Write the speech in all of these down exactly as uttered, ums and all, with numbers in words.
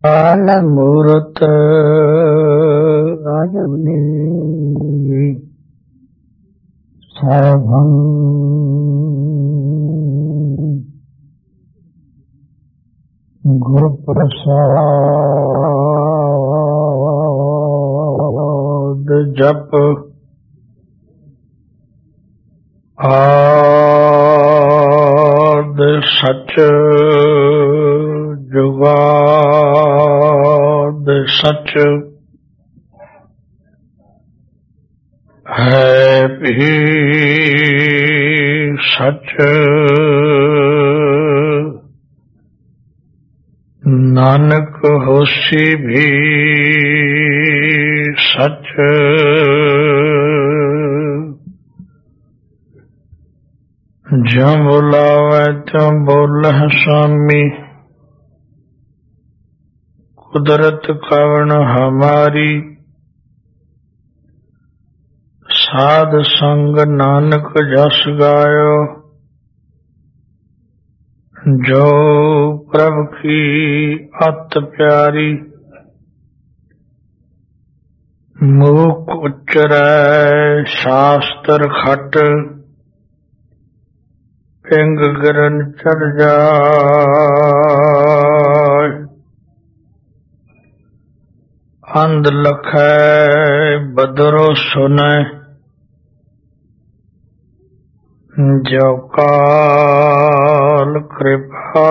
ਕਾਲ ਮੂਰਤ ਆਜਮਨੀ ਸਰਵੰ ਗੁਰ ਪ੍ਰਸਾਦ ਜਪ ਆਦ ਸਚ ਜੁਗਾਦ ਸਚ ਹੈ ਵੀ ਸਚ ਨਾਨਕ ਹੋਸੀ ਵੀ ਸਚ ਜਮ ਬੁਲਾਵੇ ਤਿਉ ਬੋਲਹਿ ਸੁਆਮੀ ਕੁਦਰਤ ਕਵਣ ਹਮਾਰੀ ਸਾਧ ਸੰਗ ਨਾਨਕ ਜਸ ਗਾਇਓ ਜੋ ਪ੍ਰਭ ਕੀ ਅਤ ਪਿਆਰੀ ਮੂਕ ਉਚਰੈ ਸ਼ਾਸਤਰ ਖਟ ਪਿੰਗ ਗਰਨ ਚੜ ਜਾਇ ਅੰਧ ਲਖੈ ਬਦਰੋ ਸੁਨੈ ਜੋ ਕਾਲ ਕਿਰਪਾ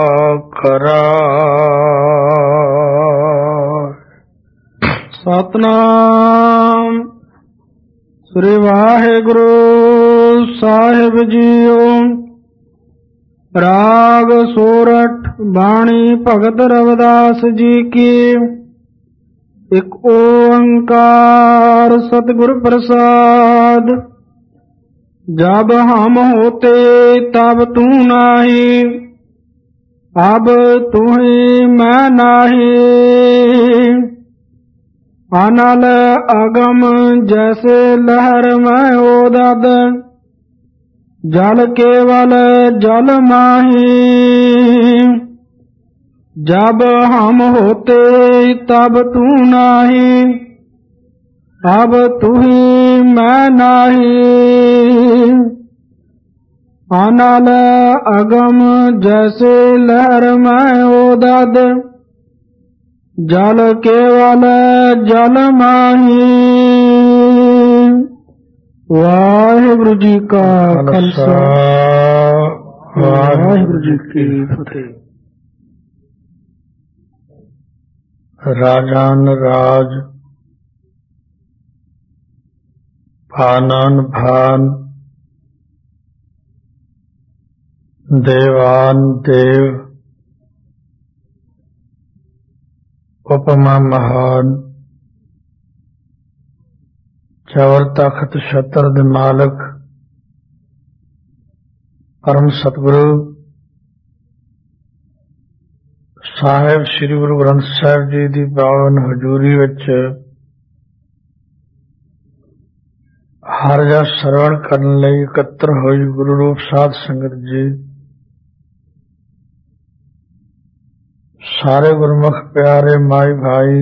ਕਰਾਇ। ਸਤਿਨਾਮ ਸ੍ਰੀ ਵਾਹਿਗੁਰੂ ਸਾਹਿਬ ਜੀਓ। ਰਾਗ ਸੋਰਠ ਬਾਣੀ ਭਗਤ ਰਵਿਦਾਸ ਜੀ ਕੀ। ਇੱਕ ਓੰਕਾਰ ਸਤਿਗੁਰ ਪ੍ਰਸਾਦ। जब हम होते तब तू नाही, अब तुही मैं नाही। अनल अगम जैसे लहर में ओदद, जल केवल जल माही। जब हम होते तब तू नाही, अब तुही मैं नाही। अनल अगम जैसे लहर में ओदद, जल केवल जल माही। वाहिगुरु जी का खालसा वाहिगुरु जी की फतेह। राजान राज भानन भान देवान देव उपमा महान चवर तख्त छत्र दे मालक परम सतगुरु साहिब श्री गुरु ग्रंथ साहिब जी की पावन हजूरी विच हर जस सरवण करन लई इकत्र होई गुरु रूप साध संगत जी, सारे गुरमुख प्यारे माई भाई,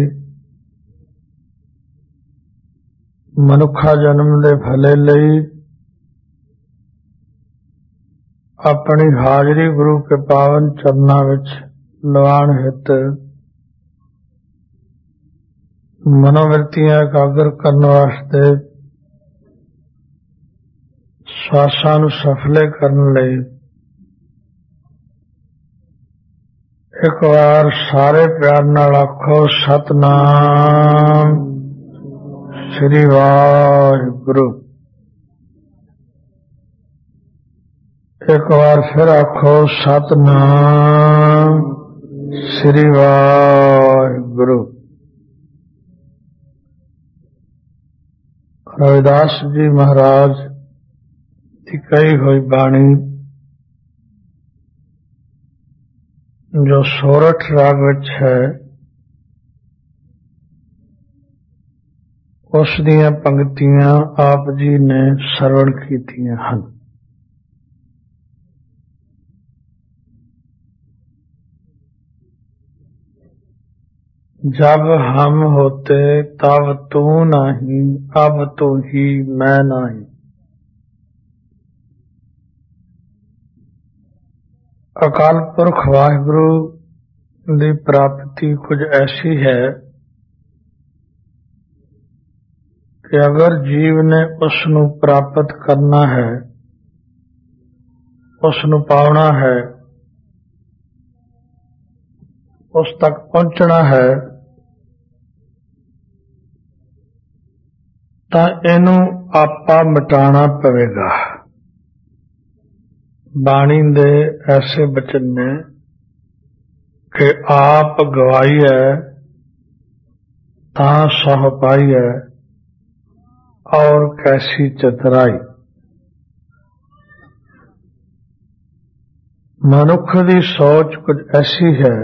मनुखा जन्म दे भले लई अपनी हाजरी गुरु के पावन चरना विच लवाण हित मनोवृत्तियां एकाग्र करन वास्ते श्वासां नूं सफले करन लई एक बार सारे प्यार नाल आखो सतनाम श्री वाहिगुरु। एक बार फिर आखो सतनाम श्री वाहिगुरु। रविदास जी महाराज की कही हुई बाणी जो सोरठ राग विच है, उस दियां पंक्तियां आप जी ने सरवण कीतियां हन। जब हम होते तब तू नहीं, अब तू ही मैं नहीं। अकाल पुरख वाहिगुरु दी प्राप्ति कुछ ऐसी है कि अगर जीव ने उसनू प्राप्त करना है, उसनू पाउना है, उस तक पहुंचना है, ਤਾਂ ਇਹਨੂੰ ਆਪਾ ਮਿਟਾਣਾ ਪਵੇਗਾ। ਬਾਣੀ ਦੇ ਐਸੇ ਬਚਨ ਨੇ ਕਿ ਆਪ ਗਵਾਈ ਹੈ ਤਾਂ ਸਹ ਪਾਈ ਹੈ, ਔਰ ਕੈਸੀ ਚਤਰਾਈ। ਮਨੁੱਖ ਦੀ ਸੋਚ ਕੁਝ ਐਸੀ ਹੈ,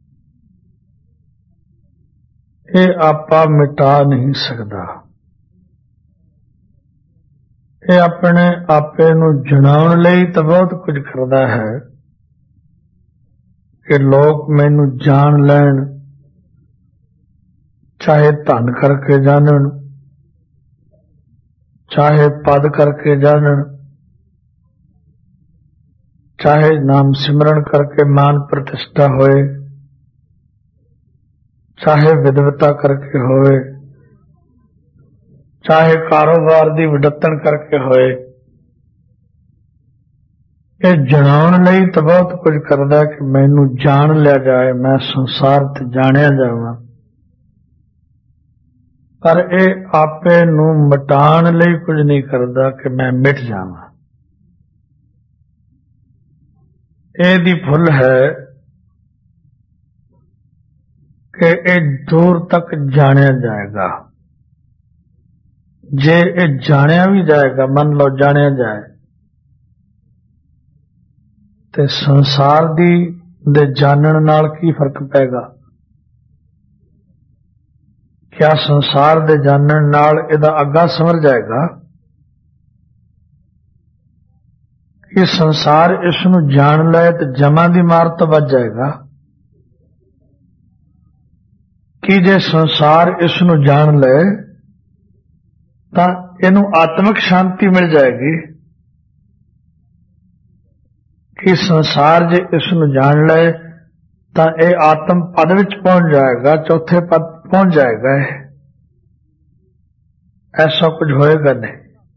ਇਹ ਆਪਾ ਮਿਟਾ ਨਹੀਂ ਸਕਦਾ। ਇਹ ਆਪਣੇ ਆਪੇ ਨੂੰ ਜਣਾਉਣ ਲਈ ਤਾਂ ਬਹੁਤ ਕੁਝ ਕਰਦਾ ਹੈ ਕਿ ਲੋਕ ਮੈਨੂੰ ਜਾਣ ਲੈਣ, ਚਾਹੇ ਧਨ ਕਰਕੇ ਜਾਣਨ, ਚਾਹੇ ਪਦ ਕਰਕੇ ਜਾਣਨ, ਚਾਹੇ ਨਾਮ ਸਿਮਰਨ ਕਰਕੇ ਮਾਨ ਪ੍ਰਤਿਸ਼ਠਾ ਹੋਏ, ਚਾਹੇ ਵਿਦਵਤਾ ਕਰਕੇ ਹੋਵੇ, ਚਾਹੇ ਕਾਰੋਬਾਰ ਦੀ ਵਿਡੱਤਣ ਕਰਕੇ ਹੋਏ। ਇਹ ਜਣਾਉਣ ਲਈ ਤਾਂ ਬਹੁਤ ਕੁਝ ਕਰਦਾ ਕਿ ਮੈਨੂੰ ਜਾਣ ਲਿਆ ਜਾਏ, ਮੈਂ ਸੰਸਾਰ ਤੇ ਜਾਣਿਆ ਜਾਵਾਂ। ਪਰ ਇਹ ਆਪੇ ਨੂੰ ਮਿਟਾਉਣ ਲਈ ਕੁਝ ਨਹੀਂ ਕਰਦਾ ਕਿ ਮੈਂ ਮਿਟ ਜਾਵਾਂ। ਇਹਦੀ ਭੁੱਲ ਹੈ ਕਿ ਇਹ ਦੂਰ ਤੱਕ ਜਾਣਿਆ ਜਾਏਗਾ। ਜੇ ਇਹ ਜਾਣਿਆ ਵੀ ਜਾਏਗਾ, ਮੰਨ ਲਓ ਜਾਣਿਆ ਜਾਏ, ਤੇ ਸੰਸਾਰ ਦੀ ਦੇ ਜਾਣਨ ਨਾਲ ਕੀ ਫਰਕ ਪੈਗਾ? ਕਿਆ ਸੰਸਾਰ ਦੇ ਜਾਣਨ ਨਾਲ ਇਹਦਾ ਅੱਗਾ ਸਮਝ ਜਾਏਗਾ ਕਿ ਸੰਸਾਰ ਇਸ ਨੂੰ ਜਾਣ ਲਏ ਤੇ ਜਮਾਂ ਦੀ ਮਾਰ ਤੋਂ ਬਚ ਜਾਏਗਾ? ਕਿ ਜੇ ਸੰਸਾਰ ਇਸ ਨੂੰ ਜਾਣ ਲਏ ਤਾਂ ਇਹਨੂੰ ਆਤਮਿਕ ਸ਼ਾਂਤੀ ਮਿਲ ਜਾਏਗੀ? ਕਿ ਸੰਸਾਰ ਜੇ ਇਸ ਨੂੰ ਜਾਣ ਲਏ ਤਾਂ ਇਹ ਆਤਮ ਪਦ ਵਿੱਚ ਪਹੁੰਚ ਜਾਏਗਾ, ਚੌਥੇ ਪਦ ਪਹੁੰਚ ਜਾਏਗਾ। ਐਸਾ ਕੁਝ ਹੋਏਗਾ ਨਹੀਂ।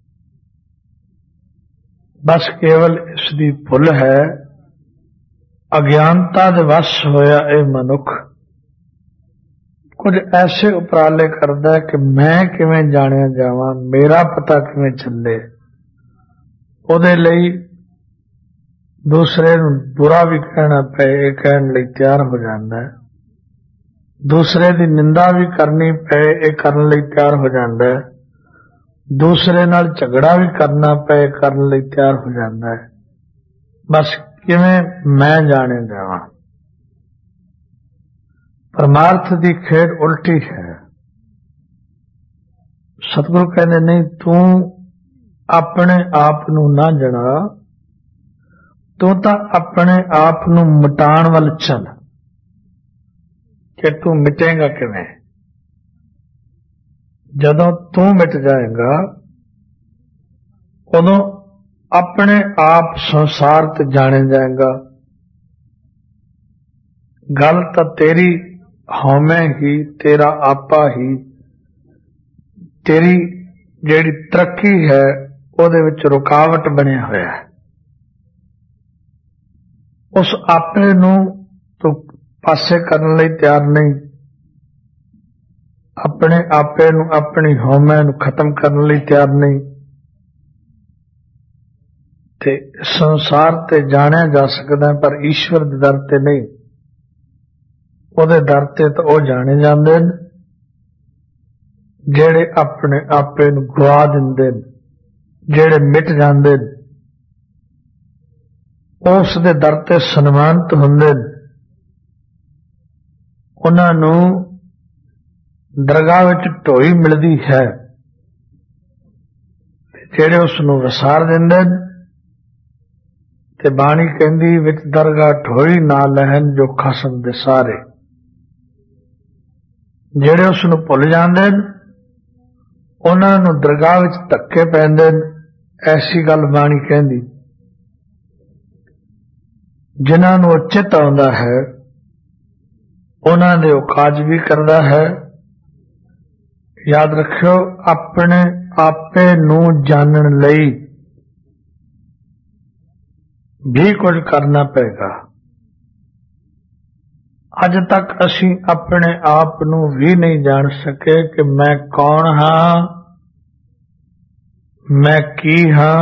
ਬਸ ਕੇਵਲ ਇਸ ਦੀ ਭੁੱਲ ਹੈ, ਅਗਿਆਨਤਾ ਦੇ ਵਸ ਹੋਇਆ ਇਹ ਮਨੁੱਖ ਕੁਝ ਐਸੇ ਉਪਰਾਲੇ ਕਰਦਾ ਕਿ ਮੈਂ ਕਿਵੇਂ ਜਾਣਿਆ ਜਾਵਾਂ, ਮੇਰਾ ਪਤਾ ਕਿਵੇਂ ਚੱਲੇ। ਉਹਦੇ ਲਈ ਦੂਸਰੇ ਨੂੰ ਬੁਰਾ ਵੀ ਕਹਿਣਾ ਪਏ, ਇਹ ਕਹਿਣ ਲਈ ਤਿਆਰ ਹੋ ਜਾਂਦਾ ਹੈ। ਦੂਸਰੇ ਦੀ ਨਿੰਦਾ ਵੀ ਕਰਨੀ ਪਏ, ਇਹ ਕਰਨ ਲਈ ਤਿਆਰ ਹੋ ਜਾਂਦਾ ਹੈ। ਦੂਸਰੇ ਨਾਲ ਝਗੜਾ ਵੀ ਕਰਨਾ ਪਏ, ਕਰਨ ਲਈ ਤਿਆਰ ਹੋ ਜਾਂਦਾ ਹੈ। ਬਸ ਕਿਵੇਂ ਮੈਂ ਜਾਣਿਆ ਜਾਵਾਂ। ਪਰਮਾਰਥ ਦੀ ਖੇਡ ਉਲਟੀ ਹੈ। ਸਤਿਗੁਰੂ ਕਹਿੰਦੇ ਨਹੀਂ, ਤੂੰ ਆਪਣੇ ਆਪ ਨੂੰ ਨਾ ਜਣਾ, ਤੂੰ ਤਾਂ ਆਪਣੇ ਆਪ ਨੂੰ ਮਿਟਾਉਣ ਵੱਲ ਚੱਲ। ਕਿ ਤੂੰ ਮਿਟੇਗਾ ਕਿਵੇਂ? ਜਦੋਂ ਤੂੰ ਮਿਟ ਜਾਏਗਾ ਉਦੋਂ ਆਪਣੇ ਆਪ ਸੰਸਾਰ ਤੇ ਜਾਣੇ ਜਾਏਗਾ। ਗੱਲ ਤਾਂ ਤੇਰੀ ਹਉਮੈ ਹੀ, ਤੇਰਾ ਆਪਾ ਹੀ, ਤੇਰੀ ਜਿਹੜੀ ਤਰੱਕੀ ਹੈ ਉਹਦੇ ਵਿੱਚ ਰੁਕਾਵਟ ਬਣਿਆ ਹੋਇਆ ਹੈ। ਉਸ ਆਪੇ ਨੂੰ ਤੂੰ ਪਾਸੇ ਕਰਨ ਲਈ ਤਿਆਰ ਨਹੀਂ, ਆਪਣੇ ਆਪੇ ਨੂੰ, ਆਪਣੀ ਹਉਮੈ ਨੂੰ ਖਤਮ ਕਰਨ ਲਈ ਤਿਆਰ ਨਹੀਂ। ਤੇ ਸੰਸਾਰ ਤੇ ਜਾਣਿਆ ਜਾ ਸਕਦਾ ਪਰ ਈਸ਼ਵਰ ਦੇ ਦਰ ਤੇ ਨਹੀਂ। ਉਹਦੇ ਦਰ ਤੇ ਤਾਂ ਉਹ ਜਾਣੇ ਜਾਂਦੇ ਨੇ ਜਿਹੜੇ ਆਪਣੇ ਆਪੇ ਨੂੰ ਗਵਾ ਦਿੰਦੇ ਨੇ, ਜਿਹੜੇ ਮਿਟ ਜਾਂਦੇ ਨੇ। ਉਸ ਦੇ ਦਰ ਤੇ ਸਨਮਾਨਿਤ ਹੁੰਦੇ ਨੇ। ਉਹਨਾਂ ਨੂੰ ਦਰਗਾਹ ਵਿੱਚ ਢੋਈ ਮਿਲਦੀ ਹੈ। ਜਿਹੜੇ ਉਸ ਨੂੰ ਵਸਾਰ ਦਿੰਦੇ ਨੇ। ਤੇ ਬਾਣੀ ਕਹਿੰਦੀ ਵਿੱਚ ਦਰਗਾਹ ਢੋਈ ਨਾ ਲਹਿਨ ਜੋ ਖਸਮ ਦੇ ਸਾਰੇ। ਜਿਹੜੇ ਉਸ ਨੂੰ ਭੁੱਲ ਜਾਂਦੇ ਨੇ ਉਹਨਾਂ ਨੂੰ ਦਰਗਾਹ ਵਿੱਚ ਧੱਕੇ ਪੈਂਦੇ ਨੇ। ਐਸੀ ਗੱਲ ਬਾਣੀ ਕਹਿੰਦੀ। ਜਿਨ੍ਹਾਂ ਨੂੰ ਚਿੱਤ ਆਉਂਦਾ ਹੈ ਉਹਨਾਂ ਦੇ ਉਹ ਕਾਜ ਵੀ ਕਰਦਾ ਹੈ। ਯਾਦ ਰੱਖਿਓ, ਆਪਣੇ ਆਪੇ ਨੂੰ ਜਾਣਨ ਲਈ ਵੀ ਕੁਝ ਕਰਨਾ ਪਏਗਾ। ਅੱਜ ਤੱਕ ਅਸੀਂ ਆਪਣੇ ਆਪ ਨੂੰ ਵੀ ਨਹੀਂ ਜਾਣ ਸਕੇ ਕਿ ਮੈਂ ਕੌਣ ਹਾਂ, ਮੈਂ ਕੀ ਹਾਂ,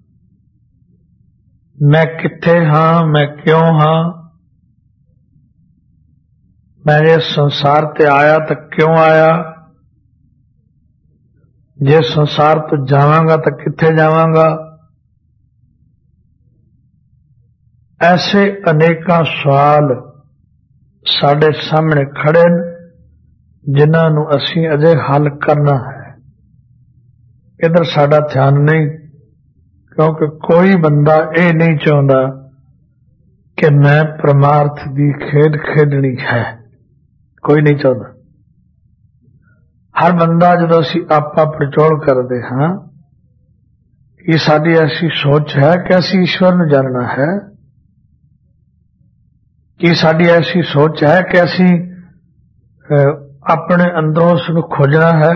ਮੈਂ ਕਿੱਥੇ ਹਾਂ, ਮੈਂ ਕਿਉਂ ਹਾਂ, ਮੈਂ ਇਸ ਸੰਸਾਰ ਤੇ ਆਇਆ ਤਾਂ ਕਿਉਂ ਆਇਆ, ਜੇ ਸੰਸਾਰ ਤੋਂ ਜਾਵਾਂਗਾ ਤਾਂ ਕਿੱਥੇ ਜਾਵਾਂਗਾ। ਐਸੇ ਅਨੇਕਾਂ ਸਵਾਲ ਸਾਡੇ ਸਾਹਮਣੇ ਖੜੇ ਨੇ ਜਿਨ੍ਹਾਂ ਨੂੰ ਅਸੀਂ ਅਜੇ ਹੱਲ ਕਰਨਾ ਹੈ। ਇਧਰ ਸਾਡਾ ਧਿਆਨ ਨਹੀਂ, ਕਿਉਂਕਿ ਕੋਈ ਬੰਦਾ ਇਹ ਨਹੀਂ ਚਾਹੁੰਦਾ ਕਿ ਮੈਂ ਪਰਮਾਰਥ ਦੀ ਖੇਡ ਖੇਡਣੀ ਹੈ। ਕੋਈ ਨਹੀਂ ਚਾਹੁੰਦਾ। ਹਰ ਬੰਦਾ ਜਦੋਂ ਅਸੀਂ ਆਪਾ ਪੜਚੋਲ ਕਰਦੇ ਹਾਂ ਕਿ ਸਾਡੀ ਐਸੀ ਸੋਚ ਹੈ ਕਿ ਅਸੀਂ ਈਸ਼ਵਰ ਨੂੰ ਜਾਣਨਾ ਹੈ, ਕਿ ਸਾਡੀ ਐਸੀ ਸੋਚ ਹੈ ਕਿ ਅਸੀਂ ਆਪਣੇ ਅੰਦਰੋਂ ਉਸ ਨੂੰ ਖੋਜਣਾ ਹੈ,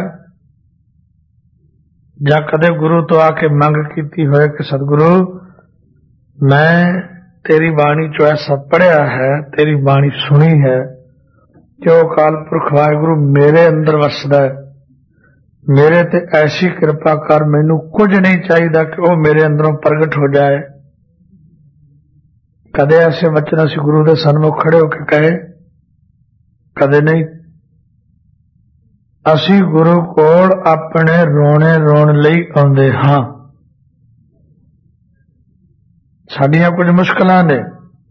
ਜਾਂ ਕਦੇ ਗੁਰੂ ਤੋਂ ਆ ਕੇ ਮੰਗ ਕੀਤੀ ਹੋਏ ਕਿ ਸਤਿਗੁਰੂ ਮੈਂ ਤੇਰੀ ਬਾਣੀ ਚੋਂ ਐਸਾ ਪੜ੍ਹਿਆ ਹੈ, ਤੇਰੀ ਬਾਣੀ ਸੁਣੀ ਹੈ ਕਿ ਉਹ ਅਕਾਲ ਪੁਰਖ ਵਾਹਿਗੁਰੂ ਮੇਰੇ ਅੰਦਰ ਵਸਦਾ ਹੈ, ਮੇਰੇ ਤੇ ਐਸੀ ਕਿਰਪਾ ਕਰ, ਮੈਨੂੰ ਕੁਝ ਨਹੀਂ ਚਾਹੀਦਾ ਕਿ ਉਹ ਮੇਰੇ ਅੰਦਰੋਂ ਪ੍ਰਗਟ ਹੋ ਜਾਏ। ਕਦੇ ਐਸੇ ਵਚਨ ਅਸੀਂ ਗੁਰੂ ਦੇ ਸਨਮੁਖ ਖੜੇ ਹੋ ਕੇ ਕਹੇ? ਕਦੇ ਨਹੀਂ। ਅਸੀਂ ਗੁਰੂ ਕੋਲ ਆਪਣੇ ਰੋਣੇ ਰੋਣ ਲਈ ਆਉਂਦੇ ਹਾਂ। ਸਾਡੀਆਂ ਕੁਝ ਮੁਸ਼ਕਲਾਂ ਨੇ,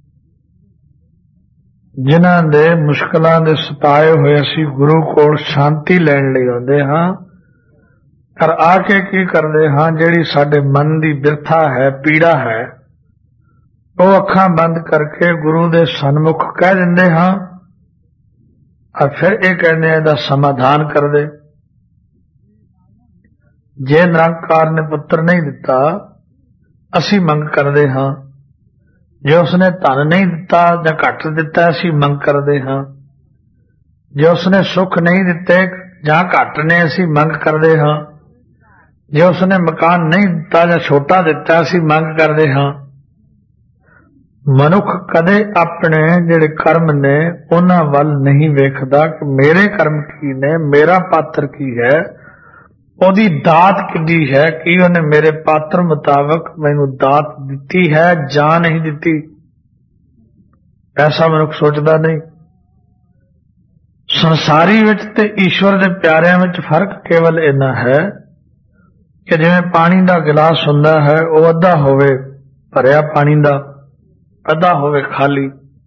ਜਿਨ੍ਹਾਂ ਦੇ ਮੁਸ਼ਕਲਾਂ ਦੇ ਸਤਾਏ ਹੋਏ ਅਸੀਂ ਗੁਰੂ ਕੋਲ ਸ਼ਾਂਤੀ ਲੈਣ ਲਈ ਆਉਂਦੇ ਹਾਂ। ਪਰ ਆ ਕੇ ਕੀ ਕਰਦੇ ਹਾਂ? ਜਿਹੜੀ ਸਾਡੇ ਮਨ ਦੀ ਬਿਰਥਾ ਹੈ, ਪੀੜਾ ਹੈ, ਉਹ ਅੱਖਾਂ ਬੰਦ ਕਰਕੇ ਗੁਰੂ ਦੇ ਸਨਮੁਖ ਕਹਿ ਦਿੰਦੇ ਹਾਂ, ਔਰ ਫਿਰ ਇਹ ਕਹਿੰਦੇ ਇਹਦਾ ਸਮਾਧਾਨ ਕਰ ਦੇ। ਜੇ ਨਿਰੰਕਾਰ ਨੇ ਪੁੱਤਰ ਨਹੀਂ ਦਿੱਤਾ ਅਸੀਂ ਮੰਗ ਕਰਦੇ ਹਾਂ, ਜੇ ਉਸਨੇ ਧਨ ਨਹੀਂ ਦਿੱਤਾ ਜਾਂ ਘੱਟ ਦਿੱਤਾ ਅਸੀਂ ਮੰਗ ਕਰਦੇ ਹਾਂ, ਜੇ ਉਸਨੇ ਸੁੱਖ ਨਹੀਂ ਦਿੱਤੇ ਜਾਂ ਘੱਟ ਨੇ ਅਸੀਂ ਮੰਗ ਕਰਦੇ ਹਾਂ, ਜੇ ਉਸਨੇ ਮਕਾਨ ਨਹੀਂ ਦਿੱਤਾ ਜਾਂ ਛੋਟਾ ਦਿੱਤਾ ਅਸੀਂ ਮੰਗ ਕਰਦੇ ਹਾਂ। ਮਨੁੱਖ ਕਦੇ ਆਪਣੇ ਜਿਹੜੇ ਕਰਮ ਨੇ ਉਹਨਾਂ ਵੱਲ ਨਹੀਂ ਵੇਖਦਾ ਕਿ ਮੇਰੇ ਕਰਮ ਕੀ ਨੇ, ਮੇਰਾ ਪਾਤਰ ਕੀ ਹੈ, ਉਹਦੀ ਦਾਤ ਕਿੱਡੀ ਹੈ, ਕਿ ਉਹਨੇ ਮੇਰੇ ਪਾਤਰ ਮੁਤਾਬਕ ਮੈਨੂੰ ਦਾਤ ਦਿੱਤੀ ਹੈ ਜਾਂ ਨਹੀਂ ਦਿੱਤੀ। ਐਸਾ ਮਨੁੱਖ ਸੋਚਦਾ ਨਹੀਂ। ਸੰਸਾਰੀ ਵਿੱਚ ਤੇ ਈਸ਼ਵਰ ਦੇ ਪਿਆਰਿਆਂ ਵਿੱਚ ਫਰਕ ਕੇਵਲ ਇੰਨਾ ਹੈ ਕਿ ਜਿਵੇਂ ਪਾਣੀ ਦਾ ਗਿਲਾਸ ਹੁੰਦਾ ਹੈ, ਉਹ ਅੱਧਾ ਹੋਵੇ ਭਰਿਆ ਪਾਣੀ ਦਾ, ਅੱਧਾ ਹੋਵੇ ਖਾਲੀ।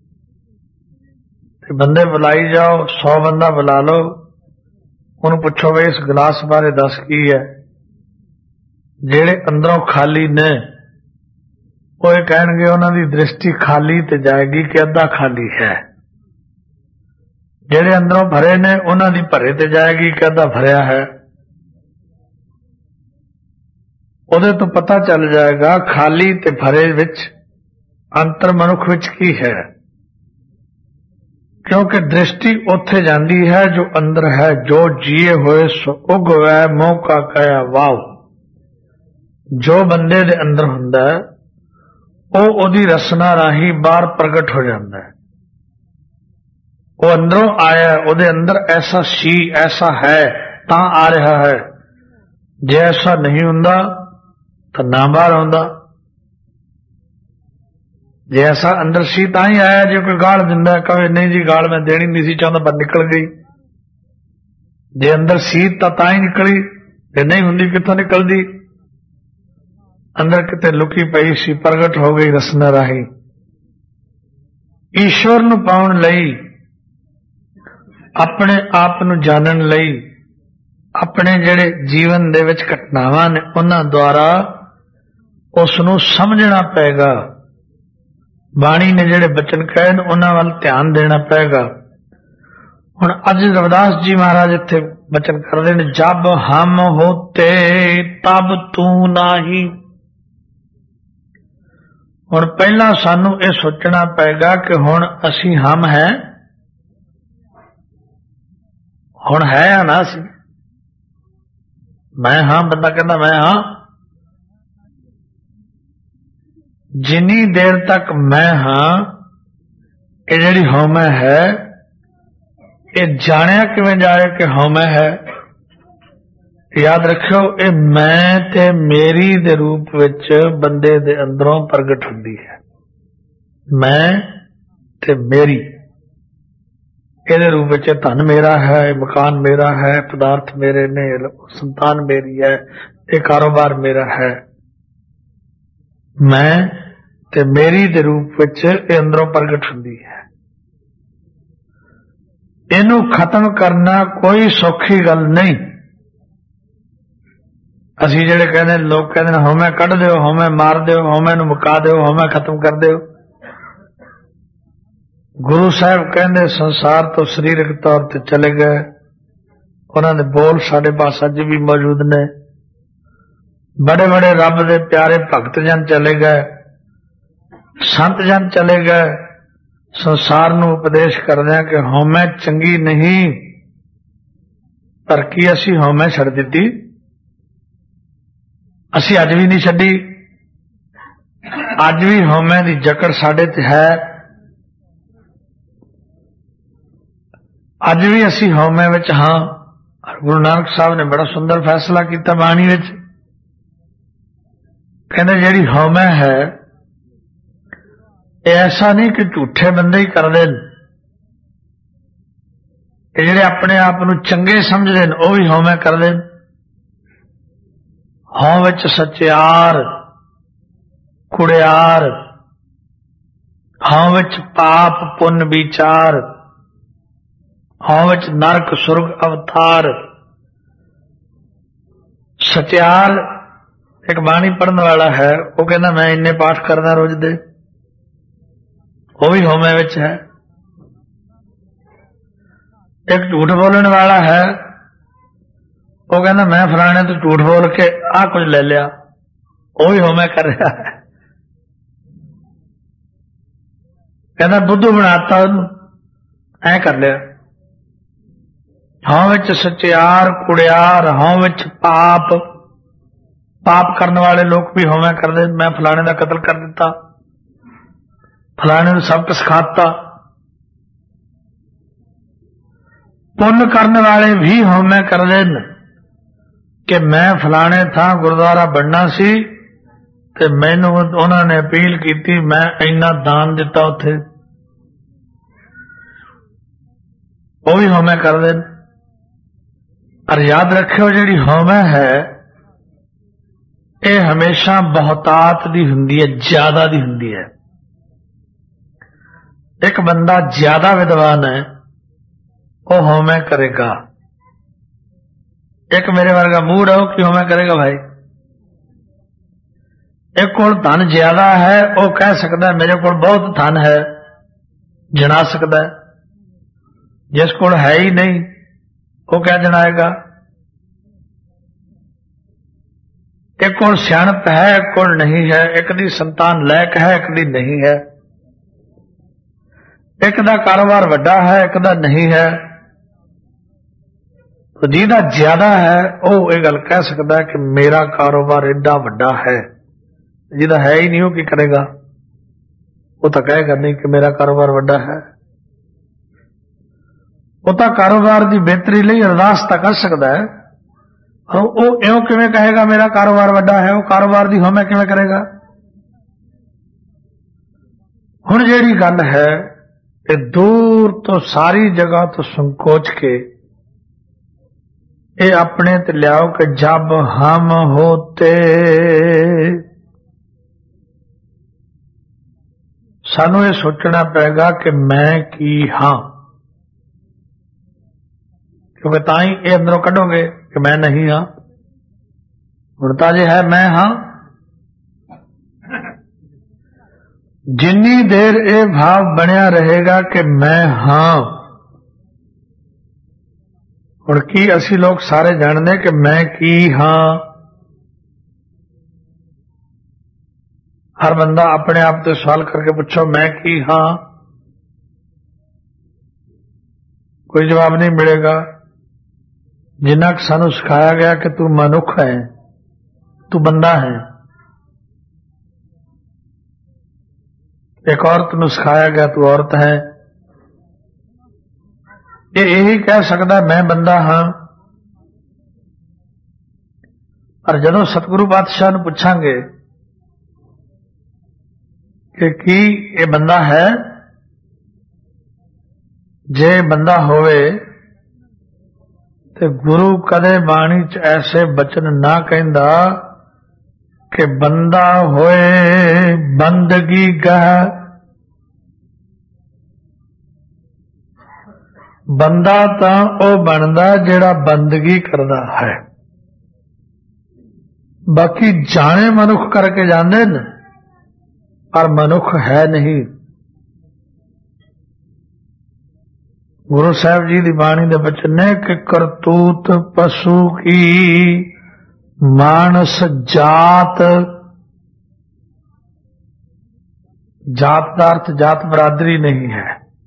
ਤੇ ਬੰਦੇ ਬੁਲਾਈ ਜਾਓ, ਸੌ ਬੰਦਾ ਬੁਲਾ ਲਓ, ਉਹਨੂੰ ਪੁੱਛੋ ਵੀ ਇਸ ਗਿਲਾਸ ਬਾਰੇ ਦੱਸ ਕੀ ਹੈ। ਜਿਹੜੇ ਅੰਦਰੋਂ ਖਾਲੀ ਨੇ ਉਹ ਇਹ ਕਹਿਣਗੇ ਉਹਨਾਂ ਦੀ ਦ੍ਰਿਸ਼ਟੀ ਖਾਲੀ ਤੇ ਜਾਏਗੀ ਕਿ ਅੱਧਾ ਖਾਲੀ ਹੈ। ਜਿਹੜੇ ਅੰਦਰੋਂ ਭਰੇ ਨੇ ਉਹਨਾਂ ਦੀ ਭਰੇ ਤੇ ਜਾਏਗੀ ਕਿ ਅੱਧਾ ਭਰਿਆ ਹੈ। ਉਹਦੇ ਤੋਂ ਪਤਾ ਚੱਲ ਜਾਏਗਾ ਖਾਲੀ ਤੇ ਭਰੇ ਵਿੱਚ ਅੰਤਰ ਮਨੁੱਖ ਵਿੱਚ ਕੀ ਹੈ, ਕਿਉਂਕਿ ਦ੍ਰਿਸ਼ਟੀ ਉੱਥੇ ਜਾਂਦੀ ਹੈ ਜੋ ਅੰਦਰ ਹੈ। ਜੋ ਜੀਏ ਹੋਏ ਸੋ ਉਗਵੈ ਮੋਹ ਕਾ ਕਹਿਆ ਵਾਹ। ਜੋ ਬੰਦੇ ਦੇ ਅੰਦਰ ਹੁੰਦਾ ਹੈ ਉਹ ਉਹਦੀ ਰਸਨਾ ਰਾਹੀਂ ਬਾਹਰ ਪ੍ਰਗਟ ਹੋ ਜਾਂਦਾ ਹੈ। ਉਹ ਅੰਦਰੋਂ ਆਇਆ, ਉਹਦੇ ਅੰਦਰ ਐਸਾ ਸੀ, ਐਸਾ ਹੈ ਤਾਂ ਆ ਰਿਹਾ ਹੈ। ਜੇ ਐਸਾ ਨਹੀਂ ਹੁੰਦਾ ਤਾਂ ਨਾ ਬਾਹਰ ਆਉਂਦਾ। ਜੇ ਐਸਾ ਅੰਦਰ ਸੀ ਤਾਂ ਹੀ ਆਇਆ। ਜੇ ਕੋਈ ਗਾਲ ਦਿੰਦਾ ਕਹੇ ਨਹੀਂ ਜੀ ਗਾਲ ਮੈਂ ਦੇਣੀ ਨਹੀਂ ਸੀ ਚਾਹੁੰਦਾ ਪਰ ਨਿਕਲ ਗਈ। ਜੇ ਅੰਦਰ ਸੀ ਤਾਂ ਤਾਂ ਹੀ ਨਿਕਲੀ, ਜੇ ਨਹੀਂ ਹੁੰਦੀ ਕਿੱਥੋਂ ਨਿਕਲਦੀ? ਅੰਦਰ ਕਿਤੇ ਲੁਕੀ ਪਈ ਸੀ, ਪ੍ਰਗਟ ਹੋ ਗਈ ਰਸਨਾ ਰਾਹੀਂ। ਈਸ਼ਵਰ ਨੂੰ ਪਾਉਣ ਲਈ, ਆਪਣੇ ਆਪ ਨੂੰ ਜਾਣਨ ਲਈ, ਆਪਣੇ ਜਿਹੜੇ ਜੀਵਨ ਦੇ ਵਿੱਚ ਘਟਨਾਵਾਂ ਨੇ ਉਹਨਾਂ ਦੁਆਰਾ ਉਸ ਨੂੰ ਸਮਝਣਾ ਪਏਗਾ। ਬਾਣੀ ਨੇ ਜਿਹੜੇ ਬਚਨ ਕਹੇ ਨੇ ਉਹਨਾਂ ਵੱਲ ਧਿਆਨ ਦੇਣਾ ਪਏਗਾ। हुण अज रविदास जी महाराज इत्थे बचन करदे ने, जब हम होते तब तू नाही। हुण पहला सानू ये सोचना पेगा कि हुण असी हम है, हुण है या ना सी। मैं हाँ, बंदा कहता मैं हाँ। जिन्नी देर तक मैं हाँ, ये जिहड़ी हौमै है, ये जानिया किवें जाए कि हौमै है। याद रखियो, ये मैं ते मेरी दे रूप विच बंदे दे अंदरों प्रगट हुंदी है। मैं ते मेरी ਇਹਦੇ रूप ਵਿੱਚ धन मेरा है, मकान मेरा है, पदार्थ मेरे ने, संतान मेरी है, ये कारोबार मेरा है। मैं ते मेरी दे रूप ਵਿੱਚ ਇਹ ਅੰਦਰੋਂ ਪ੍ਰਗਟ ਹੁੰਦੀ ਹੈ। ਇਹਨੂੰ ਖਤਮ ਕਰਨਾ ਕੋਈ ਸੌਖੀ ਗੱਲ ਨਹੀਂ। ਅਸੀਂ ਜਿਹੜੇ ਕਹਿੰਦੇ, ਲੋਕ ਕਹਿੰਦੇ ਨੇ ਹਉਮੈ ਕੱਢ ਦਿਓ, ਹਉਮੈ ਮਾਰ ਦਿਓ, ਹਉਮੈ ਨੂੰ ਮੁਕਾ ਦਿਓ, ਹਉਮੈ ਖਤਮ ਕਰ ਦਿਓ। गुरु साहब कहते संसार तो शरीरक तौर पर चले गए। उन्होंने बोल साढ़े पास अज भी मौजूद ने। बड़े बड़े रब दे प्यारे भगत जन चले गए, संत जन चले गए, संसार नूं उपदेश करदे कि हौमै चंगी नहीं, पर की असी हौमै छड़ दित्ती? असी अज भी नहीं छड्डी। अज भी हौमै दी जकड़ साडे ते है। अज भी असी हौमै विच हाँ। गुरु नानक साहब ने बड़ा सुंदर फैसला किया बाणी विच। कहते जिहड़ी हौमै है, ऐसा नहीं कि झूठे बंदे ही करदे ने, जिहड़े अपने आप नूं चंगे समझदे ने वो भी हौमै करदे ने। हौं विच सचियार कुड़ियार, हौं विच पाप पुन विचार, हौं विच नरक सुरग अवतार। सचियार एक बाणी पढ़ने वाला है, वो कहना मैं इन्ने पाठ करदा रोज दे, वो भी हौमै विच है। एक झूठ बोलने वाला है, वो कहना मैं फलाने तो झूठ बोल के आ कुछ ले लिया, वो भी हौमै कर रहा है। कहना बुद्धू बनाता उन्होंने, ऐ कर लिया। हौं विच सचियार कुड़ियार, हौं विच पाप, पाप करने वाले लोग भी हौमै करदे। मैं फलाने दा कतल कर दिता, फलाने नूं सबक सिखाता। पुण्य करने वाले भी हौमै करदे न कि मैं फलाने थां गुरुद्वारा बनना सी ते मैनूं उन्हां ने अपील कीती, मैं इन्ना दान दिता उत्थे, वो भी हौमै करदे न। और याद रखियो, जिहड़ी हौमै है ये हमेशा बहुतात दी हुंदी है, ज्यादा दी हुंदी है। एक बंदा ज्यादा विद्वान है, वो हौमै करेगा। एक मेरे वर्गा मूड है, वो क्यों हौमै करेगा भाई? एक कोल धन ज्यादा है, वो कह सकता है मेरे कोल बहुत धन है, जना सकता है। जिस कोल है ही नहीं वो क्या जनाएगा? एक कोल सियाणप है, एक कोल नहीं है, एक दी संतान लैक है, एक दी नहीं है, एक दा कारोबार वड्डा है, एक दा नहीं है। तो जिहदा ज्यादा है वो ये गल कह सकता है कि मेरा कारोबार एडा वड्डा है। जिहदा है ही नहीं वो की करेगा? वो तो कहेगा नहीं कि मेरा कारोबार वड्डा है। वो तो कारोबार की बेहतरी लई अरदास तो कर सकता है, और वो इउं किवें कहेगा मेरा कारोबार वड्डा है? वो कारोबार की हौमै किवें करेगा? हुण जिहड़ी गल है ये दूर तो सारी जगह तो संकोच के ये अपने ते लियाओ कि जब हम होते, सानू ये सोचना पेगा कि मैं की हां, क्योंकि ताई ये अंदरों कढोगे कि मैं नहीं हाँ। हुण तां जे है मैं हाँ, जिन्नी देर ये भाव बनिया रहेगा कि मैं हाँ, हुण की असी लोग सारे जानते कि मैं की हाँ। हर बंदा अपने आप से सवाल करके पूछो मैं की हाँ, कोई जवाब नहीं मिलेगा। जिन्ना कि सानू सिखाया गया कि तू मनुख है, तू बंदा है। एक औरत नू सिखाया गया तू औरत है। ये यही कह सकता मैं बंदा हाँ। पर जदों सतगुरु पातशाह नू पूछांगे कि की ये बंदा है, जे बंदा होवे ते गुरु कदे बाणी च ऐसे बचन ना कहंदा कि बंदा होए बंदगी गह। बंदा तां ओ बनदा जेड़ा बंदगी करदा है। बाकी जाने मनुख करके जांदे न, पर मनुख है नहीं। गुरु साहब जी दी बाणी दे बचन ने कि करतूत पशु की मानस जात। जात का अर्थ जात बरादरी नहीं है।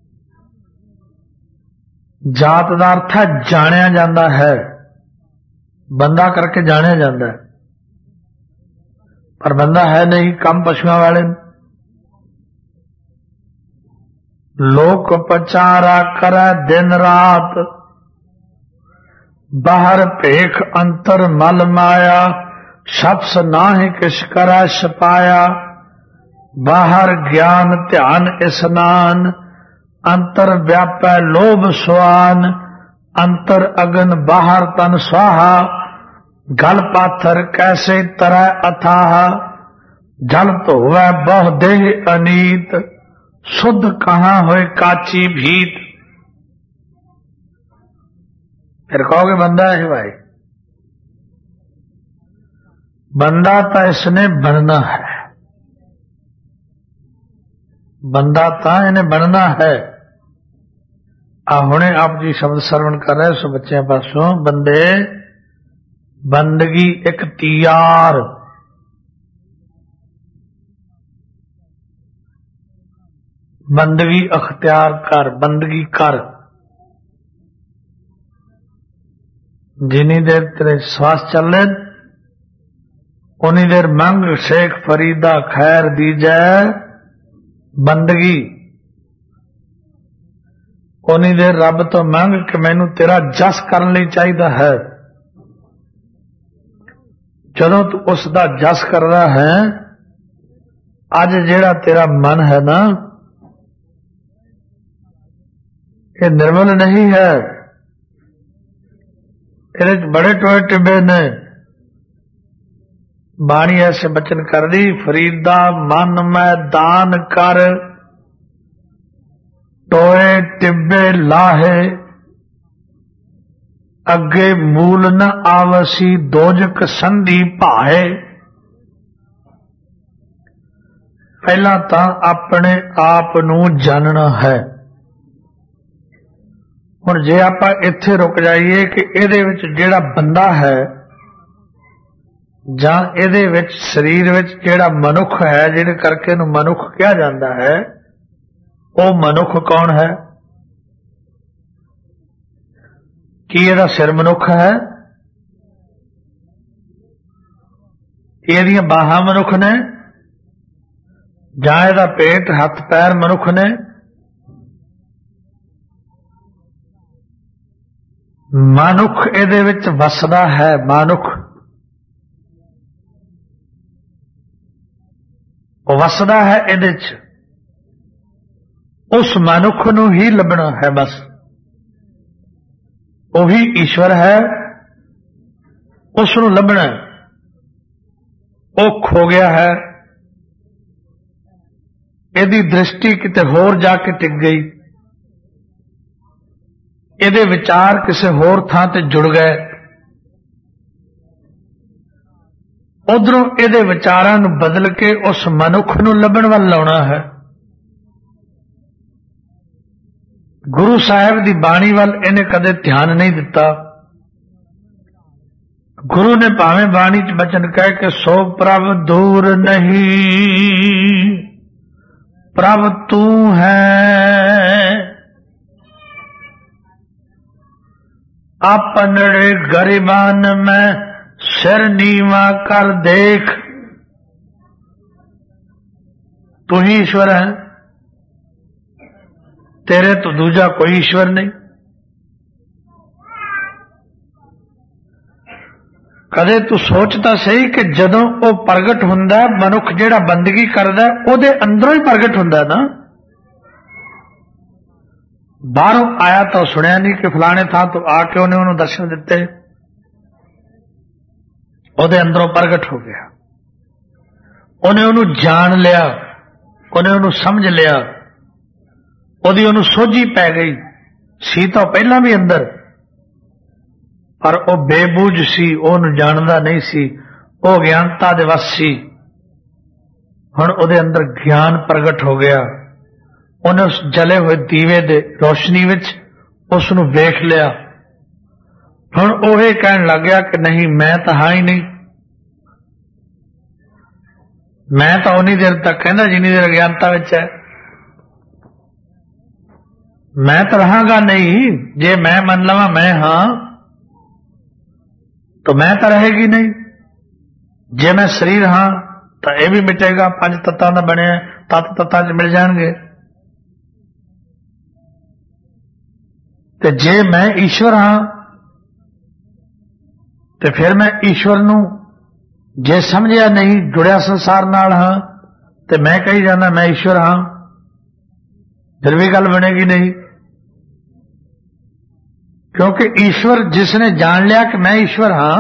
जात का अर्थ है जानिया जाता है, बंदा करके जानिया जाता है, पर बंदा है नहीं। कम पशुओं वाले लोक पचारा करे दिन रात, बाहर भेख अंतर मल माया। शप्स नाहि किस करै छपाया, बाहर ज्ञान ध्यान स्नान। अंतर व्यापै लोभ स्वान, अंतर अगन बाहर तन स्वाहा। गल पाथर कैसे तरह अथाह, जल धोवै बहु देह अनीत। शुद्ध कहाँ होए काची भीत। फिर कहोगे बंदा है भाई, बंदा तो इसने बनना है। बंदा तो इन्हें बनना है। आ हुणे आप जी शब्द श्रवण कर रहे सो बच्चों पासों, बंदे बंदगी इख्तियार। बंदगी अख्तियार कर, बंदगी कर। जिनी देर तेरे श्वास चले उन्नी देर मंग शेख फरीदा खैर दी जाए बंदगी। उन्नी देर रब तो मंग कि मैनू तेरा जस करने लई चाहिदा है। जदों तू उसका जस कर रहा है, अज जेड़ा तेरा मन है ना, ये निर्मल नहीं है। इहदे बड़े टोए टिब्बे ने। बाणी ऐसे बचन कर दी, फरीदा मन में दान कर, टोए टिब्बे लाहे। अगे मूल न आवसी दोजक संधि भाए। पहला तां अपने आप नू जानना है। हुण जे आपां इत्थे रुक जाइए कि इहदे विच जिहड़ा बंदा है जां इहदे विच शरीर विच जिहड़ा मनुख है, जिहड़े करके इहनूं मनुख कहा जाता है, वो मनुख कौन है? की इहदा सिर मनुख है? इहदियां बाहां मनुख ने? जां इहदा पेट हथ पैर मनुख ने? मनुख इहदे विच वसदा है। मनुख वसदा है इहदे च। उस मनुख नूं ही लभना है बस। वही ईश्वर है, उसनूं लभना। वो खो गया है, इहदी दृष्टि किते होर जाके टिक गई। इहदे विचार किसी होर थां ते जुड़ गए। उधरों इहदे विचारां नूं बदल के उस मनुख नूं लभण वल लाउणा है। गुरु साहिब दी बाणी वल इहने कदे ध्यान नहीं दिता। गुरु ने भावें बाणी च बचन कह के सो प्रभ दूर नहीं, प्रभ तू है। अपनड़े गरिबान में सिर नीवा कर देख, तू ही ईश्वर है, तेरे तो दूजा कोई ईश्वर नहीं। कदे तू सोचता सही कि जदों वो प्रगट हुंदा मनुख जिहड़ा बंदगी करदा ओदे अंदरों ही प्रगट हुंदा ना, बाहरों आया तो सुनिया नहीं कि फलाने था तो आके उन्हें उन्होंने दर्शन दिते, ओदे अंदरों प्रगट हो गया, उन्हें उन्होंने जान लिया, उन्हें उन्होंने समझ लिया, ओदी उन्होंने सोझी पै गई। सी तो पहला भी अंदर, पर वह बेबूझ सी, ओनू जानदा नहीं सी, वह ज्ञानता दे वस सी। हुण उहदे अंदर ज्ञान प्रगट हो गया, उन्हें उस जले हुए दीवे दे रोशनी विच उसनू वेख लिया। हुण ओह ये कहण लग गया कि नहीं मैं तो हाँ ही नहीं, मैं तो उन्नी देर तक कहंदा जिन्नी देर अज्ञानता विच है, मैं तो रहांगा नहीं। जे मैं मन लवां मैं हाँ तो मैं तो रहेगी नहीं, जे मैं शरीर हाँ तो यह भी मिटेगा, पंज तत्तां दा बने तत्त तत्तां च मिल जाएंगे। ते जे मैं ईश्वर हाँ ते फिर मैं ईश्वर नू जे समझिया नहीं, जुड़िया संसार नाल हाँ, ते मैं कही जाना मैं ईश्वर हाँ, फिर भी गल बनेगी नहीं। क्योंकि ईश्वर जिसने जान लिया कि मैं ईश्वर हाँ,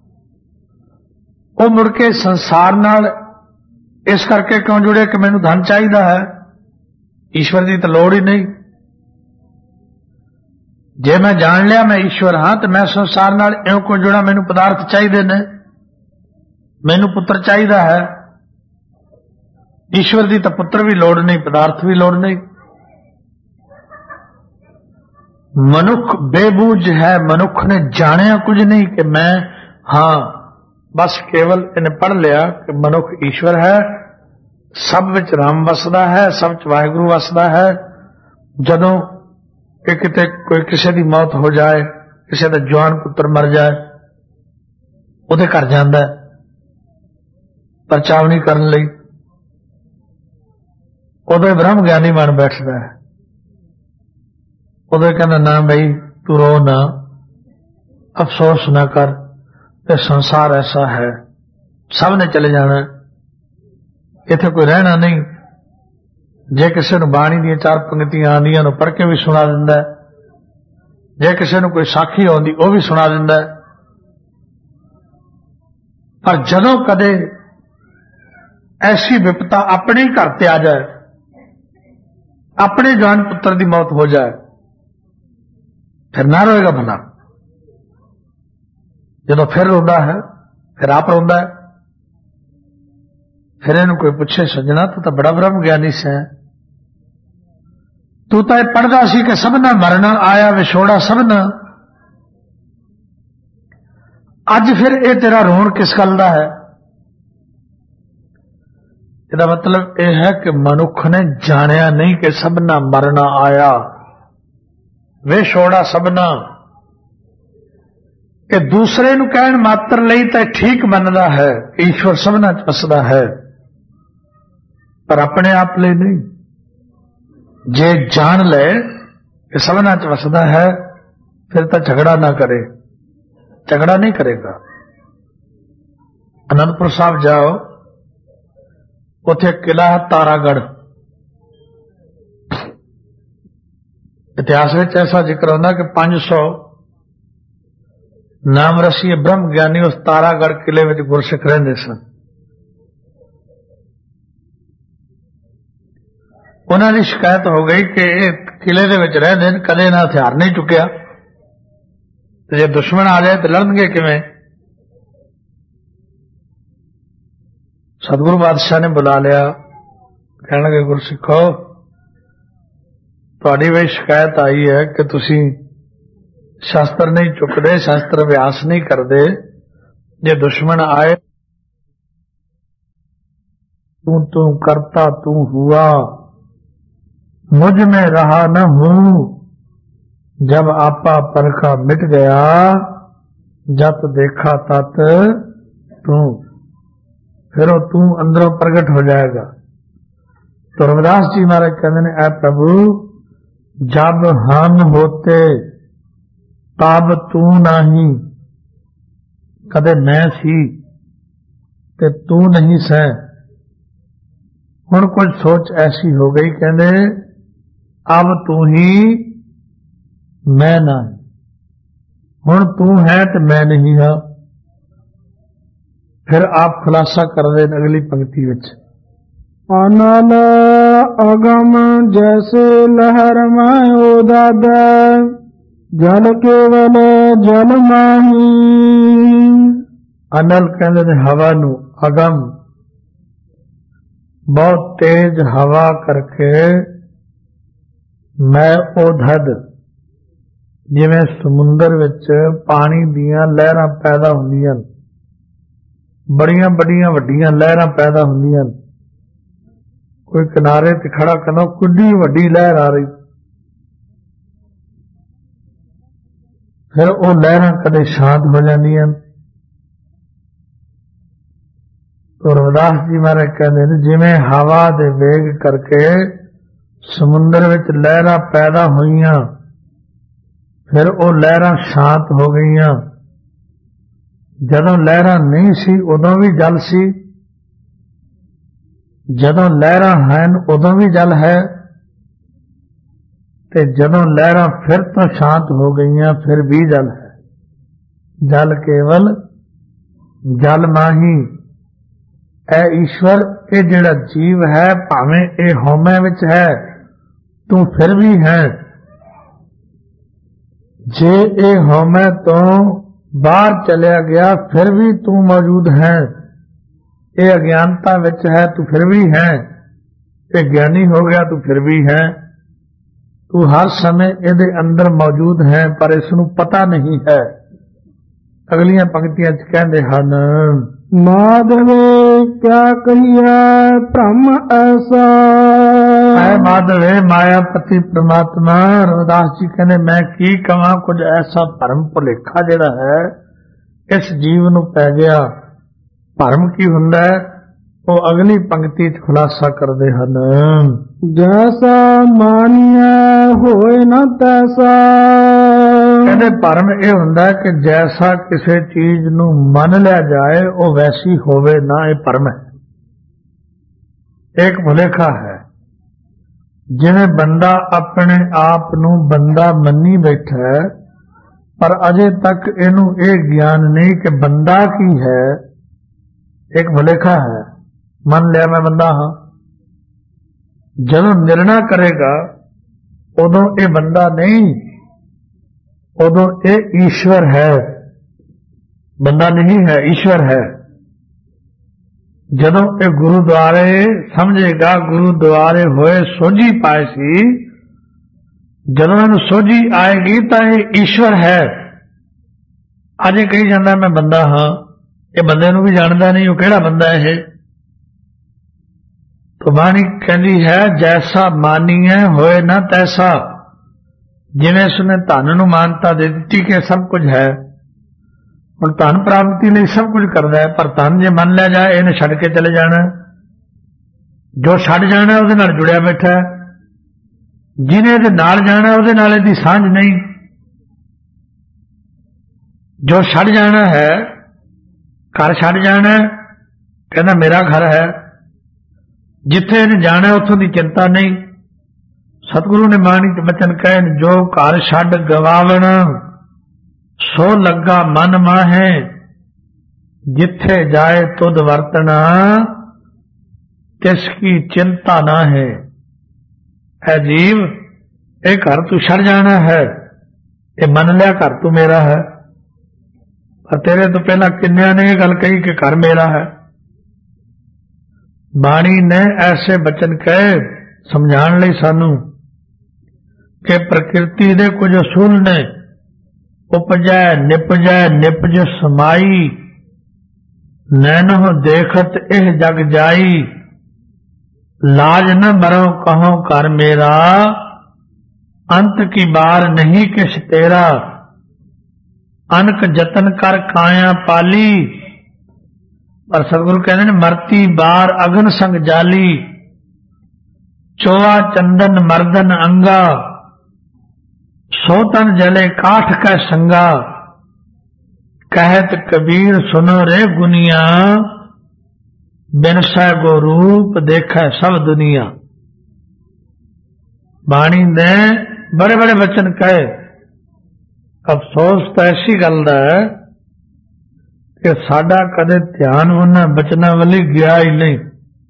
वो मुड़ के संसार नाल इस करके क्यों जुड़े कि मैनू धन चाहिदा है, ईश्वर की तो लोड़ ही नहीं। जे मैं जान लिया मैं ईश्वर हाँ तो मैं संसार नाल इउं क्यों जुड़ा, मैनू पदार्थ चाहिए ने, मैनू पुत्र चाहिदा है। ईश्वर की तो पुत्र भी लोड़ नहीं, पदार्थ भी लोड़ नहीं। मनुख बेबूझ है, मनुख ने जानिया कुछ नहीं कि मैं हाँ, बस केवल इन्हें पढ़ लिया कि मनुख ईश्वर है, सब विच राम वसदा है, सब च वाहिगुरु वसदा है। जदों कि किते कोई किसी की मौत हो जाए, किसी का जवान पुत्र मर जाए, उहदे घर जांदा है परचावनी करन लई, उदों ब्रह्म ज्ञानी बन बैठदा है। उदों कहना ना बई तू रो ना, अफसोस ना कर, ये संसार ऐसा है, सब ने चले जाना, इत्थे कोई रहना नहीं। जे किसी नूं बाणी दी चार पंक्तियां आंदियां नूं पढ़ के भी सुना दिंदा है, जे किसी नूं कोई साखी आउंदी वो भी सुना दिंदा है। पर जदों कदे ऐसी विपता अपने ही घर ते आ जाए, अपने जवान पुत्र की मौत हो जाए, फिर ना रोएगा भला। जदों फिर रोंदा है, फिर आप रोंदा है, फिर इन्हूं कोई पूछे सजना तू तो बड़ा ब्रह्म ज्ञानी से, तू तो यह पढ़दा सी कि सबना मरना आया विछोड़ा सबना, अज फिर ये तेरा रोण किस गल दा है? इसका मतलब यह है कि मनुख ने जानिया नहीं कि सबना मरना आया विछोड़ा सबना, कि दूसरे नूं कहण मात्र लई तो ठीक मनदा है ईश्वर सबना च वसदा है, पर अपने आप लिए नहीं। जे जान ले कि सबना च वसदा है, फिर तो झगड़ा ना करे, झगड़ा नहीं करेगा। आनंदपुर साहब जाओ, उथे किला है तारागढ़, इतिहास में ऐसा जिक्र होता कि पांच सौ नाम रसी ब्रह्म ज्ञानी उस तारागढ़ किले में गुरसिख रहिंदे सन। उन्होंने शिकायत हो गई कि किले दे विच रहिंदे ने, कदे ना हथियार नहीं चुकिया, तो जे दुश्मन आ जाए तो लड़नगे किवें? सतगुरु बादशाह ने बुला लिया, कहने लगे गुरसिखो तुहाडी वी शिकायत आई है कि तुसी शास्त्र नहीं चुकते, शास्त्र अभ्यास नहीं करते, जे दुश्मन आए तू तू करता तू हुआ, मुझ में रहा न हूं, जब आपा परखा मिट गया, जत देखा तत तू, फिर वो तू अंदरों प्रगट हो जाएगा। तो रविदास जी महाराज कहते हैं, ऐ प्रभु जब हम होते तब तू नहीं, कदे मैं सी ते तू नहीं सै। हुण कुछ सोच ऐसी हो गई, कहते अब तू ही मैं ना, हुण तू है ते मैं नहीं हा। फिर आप खुलासा कर दे अगली पंक्ति विच, अनल अगम जैसे लहर में उदादा, जल केवल जल माही। अनल कहते ने हवा नू, अगम बहुत तेज हवा करके, मैं उधद जिवें समुंदर विच पानी दियां लहरां पैदा हुंदियां, बड़ियां बड़ियां वड्डियां लहरां पैदा हुंदियां। कोई किनारे ते खड़ा कहना कुड्डी वड्डी लहर आ रही, फिर वो लहरां कदे शांत हो जांदियां। तो रविदास जी महाराज कहते हैं, जिवें हवा दे वेग करके समुंदर विच लहरां पैदा होईयां, फिर वो लहरां शांत हो गईयां। जदों लहरां नहीं सी उदों भी जल सी, जदों लहरां हैं उदों भी जल है, ते जदों लहरां फिर तो शांत हो गईयां फिर भी जल है। जल केवल जल माही। ऐ ईश्वर ये जिहड़ा जीव है, भावें ये हौमे विच है, तू फिर भी है। जे ये हौमे तो बाहर चलिया गया फिर भी तू मौजूद है। ये अज्ञानता विच है तू फिर भी है, ये ज्ञानी हो गया तू फिर भी है। तू हर समय इहदे अंदर मौजूद है पर इसनू पता नहीं है। अगलियां पंक्तियां च कहंदे हन, माधवे क्या कहिया भ्रम ऐसा। ऐ माधवे मायापति परमात्मा, रविदास जी कहने मैं की कहां, कुछ ऐसा भरम भुलेखा जिहड़ा है इस जीव नू पै गया। भरम की हुंदा है वो अगली पंक्ति च खुलासा करदे हन, जैसा मानिया होए न तैसा। कहते भरम यह हुंदा है कि जैसा किसी चीज नू मन लिया जाए वो वैसी होवे ना, ये भरम है, एक भुलेखा है। जिवें बंदा अपने आप नू बंदा मन्नी बैठा है पर अजे तक इनू ये ज्ञान नहीं कि बंदा की है, एक भुलेखा है। मन लिया मैं बंदा हाँ, जदों निर्णय करेगा उदों ये बंदा नहीं, उदों ये ईश्वर है, बंदा नहीं है ईश्वर है। जदों ये गुरुद्वारे समझेगा, गुरुद्वारे होए सोझी पाए सी, जदों इन्हू सोझी आएगी तो ये ईश्वर है। अजे कही जाता मैं बंदा हाँ, ये बंदे नू भी जानता नहीं वो केड़ा बंदा है। तो बाणी कहती है जैसा मानिए होए ना तैसा। जिवें उसने धन नू मानता दे दी कि सब कुछ है, और धन प्राप्ति लिए सब कुछ करता है, पर धन जे मन लिया जाए इन्हें छड़ के चले जाना, जो छड़ जाना उहदे नाल जुड़िया बैठा है, जिन्हें इहदे नाल जाना उहदे नाल इहदी सांझ नहीं। जो छड़ जाना है, घर छड़ जाना है, कहना मेरा घर है, जिथे इन्हें जाना उत्थों की चिंता नहीं। सतगुरु ने बाणी च बचन कहे, जो घर छड़ गवावण सो लगा मन माहे, जिथे जाए तुद वर्तना तिसकी चिंता ना है। है जीव ये घर तू छड़ जाना है, ये मन लिया घर तू मेरा है, पर तेरे तो पहला किन्निया ने यह गल कही कि घर मेरा है। बाणी ने ऐसे बचन कहे समझाने लई सानू कि प्रकृति दे कुछ असूल ने, उपजै निपजै निपज समाई, नैनो देखत एह जग जाई, लाज न मरो कहो कर मेरा, अंत की बार नहीं किस तेरा, अनक जतन कर काया पाली। पर सतगुरु कहते हैं मरती बार अगन संग जाली, चोआ चंदन मर्दन अंगा, सोतन जले काठ कै संगा। कहत कबीर सुनो रे गुनिया, बिन सै गो रूप देखै सब दुनिया। बाणी ने बड़े बड़े वचन कहे। अफसोस तो ऐसी गल दा है कि साडा कदे ध्यान उन्हां बचनां वाली गया ही नहीं।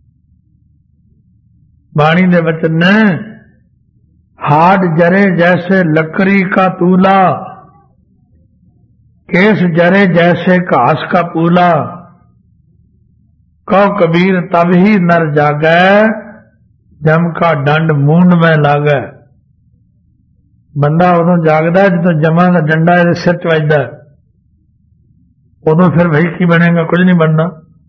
बाणी दे वचन ने हाड जरे जैसे लकड़ी का तूला, केस जरे जैसे घास का पूला, कहो कबीर तब ही नर जागै, जम का डंड मूंड में लागै। बंदा उदों जागदा जो जमा का डंडा इहदे सिर च वजदा, उदों फिर भाई की बनेगा, कुछ नहीं बनना।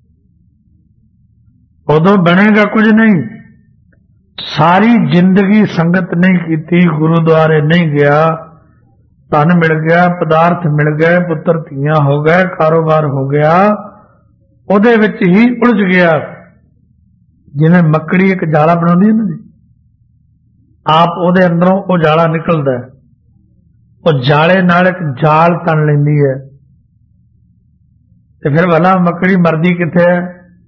उदों बनेगा कुछ नहीं। सारी जिंदगी संगत नहीं की, गुरुद्वारे नहीं गया, धन मिल गया, पदार्थ मिल गए, पुत्र धीआं हो गए, कारोबार हो गया, उहदे विच ही उलझ गया। जिवें मकड़ी एक जाला बनाउंदी है ना जी, आप उहदे अंदरों वो जाला निकलदा है, वो जाले नाल एक जाल तन लैंदी है, ते फिर भला मकड़ी मरदी किथे है?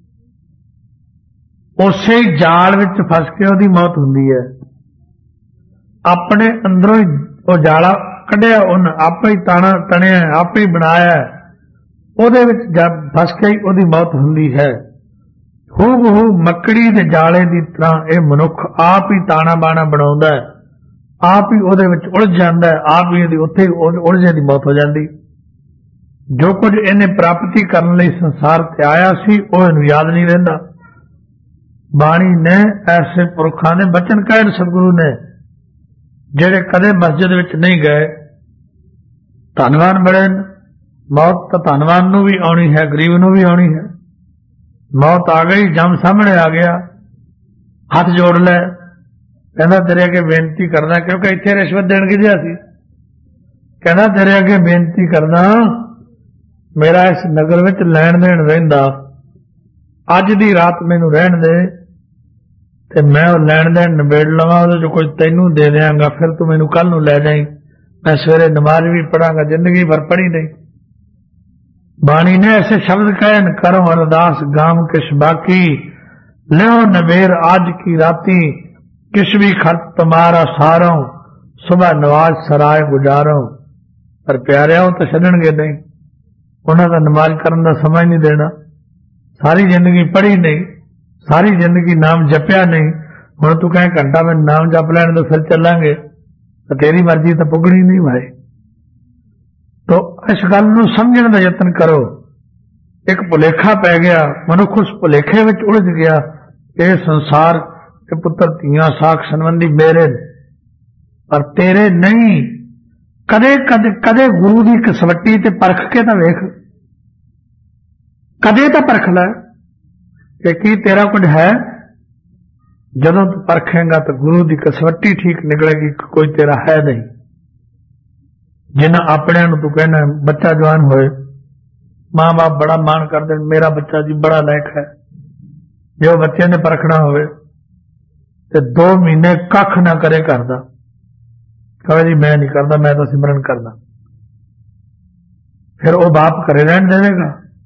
उसे ही जाल विच फस के उहदी मौत हुंदी है। अपने अंदरों ही वो जाला कढ़िया, उन आप ही ताना तणिया, आप ही बनाया, उहदे विच जब फस के ही उहदी मौत हुंदी है। हूबहू मकड़ी दे जाले दी तरह यह मनुख आप ही ताना बाना बनाउंदा है, आप ही उहदे विच उलझ जांदा है, आप ही उत्थे उलझे दी मौत हो जाती। जो कुछ इन्हें प्राप्ति करने लई संसार ते आया सी वो इहनूं याद नहीं रहिंदा। बाणी ने ऐसे पुरखां ने बचन कहे सतगुरु ने, जेड़े कदे मस्जिद विच नहीं गए, धनवान बड़े। मौत तो धनवान नूं भी आउणी है, गरीब नूं भी आउणी है। मौत आ गई, जम सामने आ गया, हाथ जोड़ ले, कहना तेरे अगे बेनती करना, क्योंकि इत्थे रिश्वत देण गिया सी। कहना तेरे अगे बेनती करना, मेरा इस नगर विच लैण देण रहिंदा, अज दी रात मैनूं रहण दे, ते मैं वो लैण देण निबेड़ लवां, उहदे चों कुछ तैनूं दे देंगा, फिर तू मैनूं कल नूं लै जाई, मैं सवेरे नमाज भी पढ़ांगा, जिंदगी भर पढ़ी नहीं। बाणी ने ऐसे शब्द कहन, करो अरदास गाम किस बाकी, लो नबेर आज की राती, किस भी खर्च तुम्हारा सारों, सुबह नवाज सराय गुजारो। पर प्यारियां तो छड्डणगे नहीं, उन्हां दा नमाज करन दा समां नहीं देना। सारी जिंदगी पढ़ी नहीं, सारी जिंदगी नाम जपिया नहीं, हुण तू कहें घंटा में नाम जप लैण तो फिर चलांगे, तो तेरी मर्जी तो पुगनी नहीं भाई। तो इस गल नूं समझण दा यतन करो। एक भुलेखा पै गया, मनुख उस भुलेखे विच उलझ गया, ये संसार के पुत्र धीआं साख संबंधी मेरे, पर तेरे नहीं। कदे कदे कदे गुरु की कसवट्टी ते परख के तो वेख, कदे तो परख लै कि की तेरा कुछ है। जदों तू परखेगा तो गुरु की कसवट्टी ठीक निकलेगी, कोई तेरा है नहीं। जिन्हें अपने तू कहना बच्चा जवान होए, मां बाप बड़ा मान कर दे, मेरा बच्चा जी बड़ा लायक है, जो बच्चे ने परखना होवे ते दो महीने कख ना करे घर दा, कहे जी मैं नहीं करता, मैं तो सिमरन करना, फिर वो बाप घरे रहन देवेगा।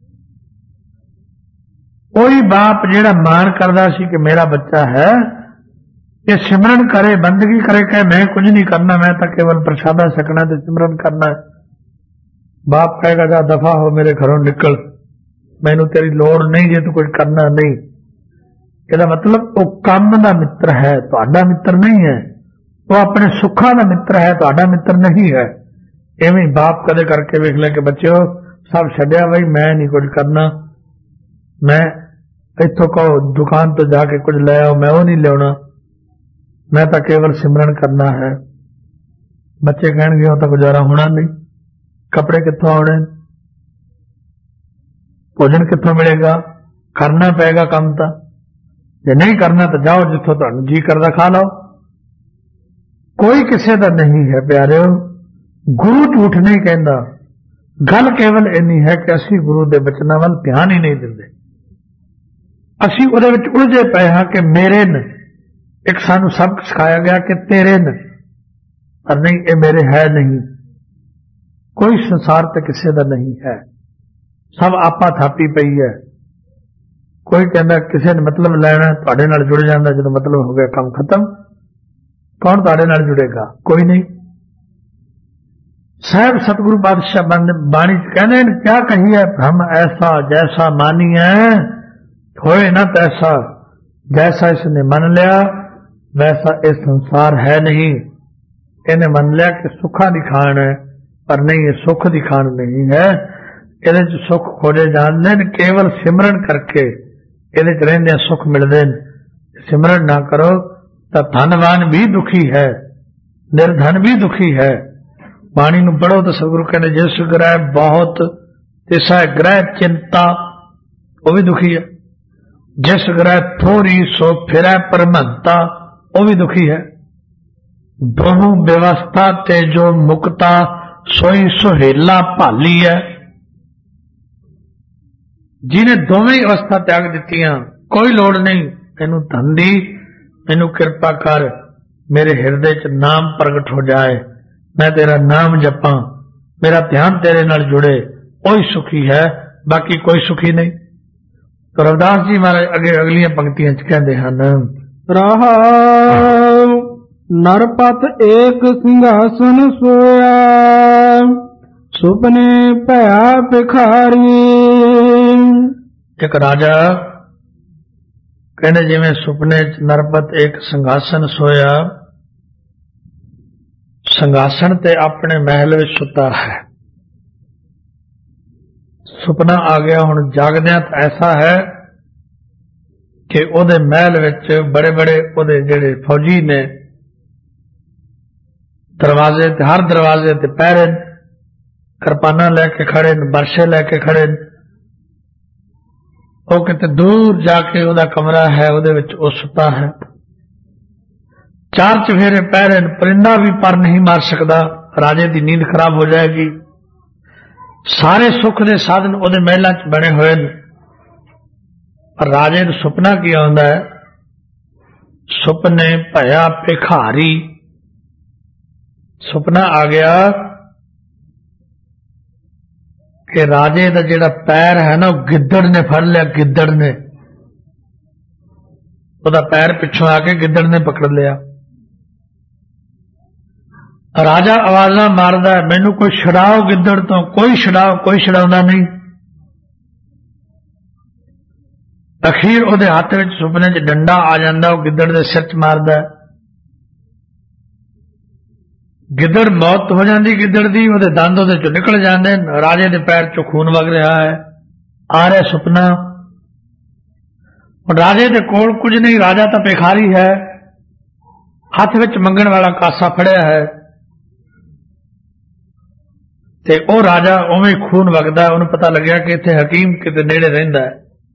कोई बाप जेड़ा मान करदा सी कि मेरा बच्चा है, ये सिमरन करे, बंदगी करे, कहे मैं कुछ नहीं करना, मैं तो केवल प्रसादा सकना तो सिमरन करना है। बाप कहेगा जा दफा हो, मेरे घरों निकल, मैनू तेरी लोड़ नहीं जे तू कुछ करना नहीं। इसका मतलब वो काम का मित्र है, तुहाडा मित्र नहीं है। वो अपने सुखा का मित्र है, तुहाडा मित्र नहीं है। इवें बाप कदे करके वेख ले कि बच्चों सब छड्या बई, मैं नहीं कुछ करना, मैं इत्थों कहो दुकान तो जाके कुछ ले आओ, मैं वो नहीं लिया, मैं तो केवल सिमरन करना है। बच्चे कहणगे तो गुजारा होना नहीं, कपड़े कित्थों आने, भोजन कित्थों मिलेगा? करना पेगा काम तां, जे नहीं करना तो जाओ जिथों तुहानूं जी करदा खा लो। कोई किसी दा नहीं है प्यारिओ, गुरु झूठ नहीं कहंदा। गल केवल इन्नी है कि असीं गुरु दे बचनां वल ध्यान ही नहीं दिंदे। असीं उहदे विच उलझे पए हां कि मेरे ने, एक सानूं सबक सिखाया गया कि तेरे ने, पर नहीं, ये मेरे है नहीं। कोई संसार ते किसी दा नहीं है, सब आपा थापी पई है। कोई कहता किसी ने मतलब लैना, तुहाडे नाल जुड़ जांदा, जदों मतलब हो गया काम खत्म। कौन तुहाडे नाल जुड़ेगा? कोई नहीं। साहब सतगुरु पातशाह बाणी कहने क्या कही है, हम ऐसा जैसा मानिए होए न तैसा। जैसा इसने मन लिया वैसा ये संसार है नहीं। इन्हें मन लिया कि सुखा दी खान है, पर नहीं, ये सुख दी खान नहीं है। ਇਹਦੇ ਚ सुख खोजे जाते हैं, केवल सिमरन करके ਇਹਦੇ ਚ ਰਹਿੰਦੇ सुख मिलते हैं। सिमरन ना करो तो धनवान भी दुखी है, निर्धन भी दुखी है। बाणी नूं पढ़ो तो सतगुरु कहने जिस ग्रह बहुत तिसा ग्रह चिंता, वो भी दुखी है। जिस ग्रह थोड़ी सो फिरै परमंता, वो भी दुखी है। बहु व्यवस्था ते जो मुक्ता, सोई सुहेला भाली है। जिन्हें दोवें अवस्था त्याग दित्तियां, कोई लोड़ नहीं मैनू धन दी, मैनू कृपा कर, मेरे हृदय च नाम प्रगट हो जाए, मैं तेरा नाम जपां, मेरा ध्यान तेरे नाल जुड़े, वही सुखी है, बाकी कोई सुखी नहीं। तो रविदास जी महाराज अगे अगलियां पंक्तियां च कहते हैं, रहाउ नरपत एक सिंहासन सोया, सुपने भया भिखारी। एक राजा कहने जिवें सुपने च नरपत एक संघासन सोया, संघासन ते अपने महल विच सुता है। सुपना आ गया, हुण जागदियां तो ऐसा है कि ओदे महल विच बड़े बड़े ओदे जेड़े फौजी ने, दरवाजे ते हर दरवाजे ते पहरे, किरपाना लैके खड़े न, बरशे लैके खड़े न। ਉਹ किते दूर जाके ਉਹਦਾ कमरा है, ਉਹਦੇ ਵਿੱਚ ਉਹ ਸੁੱਤਾ है। चार चफेरे पहरे, परिंदा भी पर नहीं मार सकता, राजे की नींद खराब हो जाएगी। सारे सुख के साधन ਉਹਦੇ महलों च बने हुए हैं, पर राजे ਨੂੰ सुपना की आउंदा है, सुपने भया भिखारी। सुपना आ गया कि राजे का जिहड़ा पैर है ना, गिद्दड़ ने फड़ लिया। गिद्दड़ ने ਉਹਦਾ पैर पिछों आके गिद्दड़ ने पकड़ लिया। राजा आवाज़ां मारदा, मैनू कोई छुड़ाओ गिद्दड़ तो। कोई छुड़ाओ, कोई छुड़ाउंदा नहीं। अखीर ਉਹਦੇ हत्थ विच सुपने च डंडा आ जांदा, ਉਹ गिद्दड़ दे सिर च मारदा। गिद्दड़ मौत हो जाती गिद्दड़ दी, ਉਹਦੇ दंद ਉਹਦੇ चों निकल जाते हैं। राजे के पैर चों खून वग रहा है, आ रहा सुपना। और राजे के कोल कुछ नहीं, राजा तो भिखारी है, हथ विच मंगण वाला कासा फड़िया है, ते ओ राजा उवें खून वगदा। उन्हें पता लग्या कि इत्थे हकीम किते नेड़े रहिंदा है।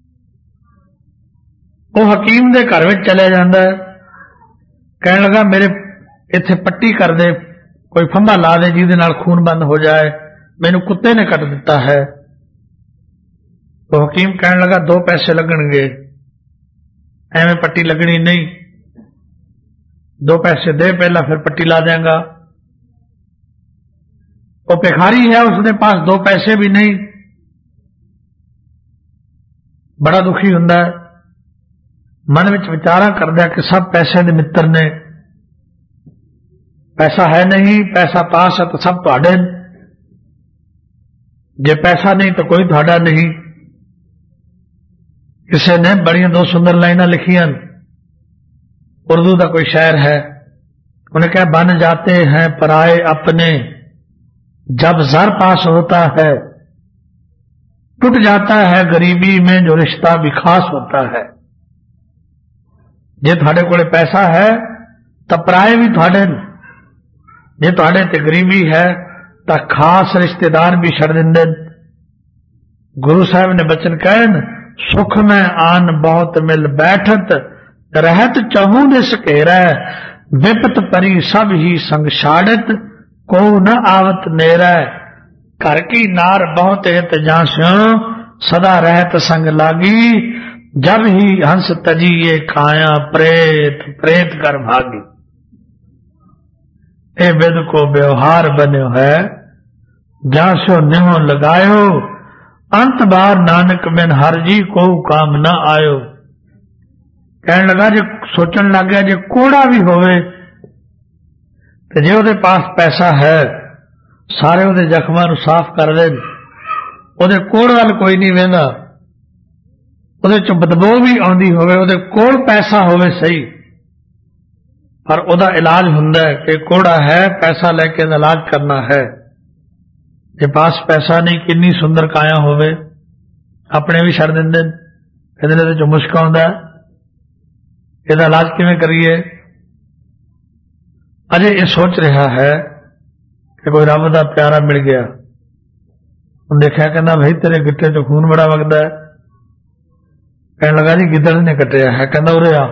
वो हकीम दे घर विच चलिया जांदा है, कहण लगा मेरे इत्थे पट्टी कर दे, कोई फंबा ला दे जिहदे नाल खून बंद हो जाए, मैनू कुत्ते ने कट दिता है। तो हकीम कहने लगा दो पैसे लगणगे, एवें पट्टी लगनी नहीं, दो पैसे दे पहला, फिर पट्टी ला देंगा। वो भिखारी है, उसके पास दो पैसे भी नहीं, बड़ा दुखी हुंदा है। मन विच विचारा करदा कि सब पैसे दे मित्र ने, पैसा है नहीं, पैसा पास है तो सब तुहाडे, जे पैसा नहीं तो कोई तुहाडा नहीं। किसी ने बड़ियां दो सुंदर लाइना लिखियां, उर्दू का कोई शायर है, उन्हें कहा बन जाते हैं पराए अपने जब जर पास होता है, टूट जाता है गरीबी में जो रिश्ता भी खास होता है। जे तुहाडे कोले पैसा है तो पराए भी तुहाडे, जे तुहाडे ते गरीबी है तो खास रिश्तेदार भी छड़ दिंदे। गुरु साहब ने बचन कहन, सुख में आन बहुत मिल बैठत, रहत चहू दिस घेरै, विपत परी सब ही संग छाड़त, को न आवत नेरै। घर की नार बहुत हित जास्यो, सदा रहत संग लागी, जब ही हंस तजी ये खाया, प्रेत प्रेत कर भागी। ए विद को व्यवहार बन्यो है, जासो निहो लगायो, अंत बार नानक बिन हर जी को काम न आयो। कहने लगा जे सोचन लग गया जे कोड़ा भी होवे ते जे उहदे पास पैसा है, सारे उहदे जख्मां नूं साफ कर दे, उहदे कोड़ वाल कोई नहीं वेंदा, उहदे चों बदबू भी आउंदी होवे, उहदे कोल पैसा होवे सही, पर उहदा इलाज हुंदा है कि कोड़ा है, पैसा लेके इलाज करना है। जे पास पैसा नहीं, किन्नी सुंदर काया होवे, अपने भी छड़ दिंदे, कहंदे ने इहदे चों मुश्क आउंदा, इहदा इलाज किवें करिए। अजे ये सोच रहा है कि कोई रब दा प्यारा मिल गया, उन्हें देखा, कहना भाई तेरे गिट्टे चों खून बड़ा वगदा है। कहने लगा जी गिदड़ ने कटिया है। कहना उरे आ।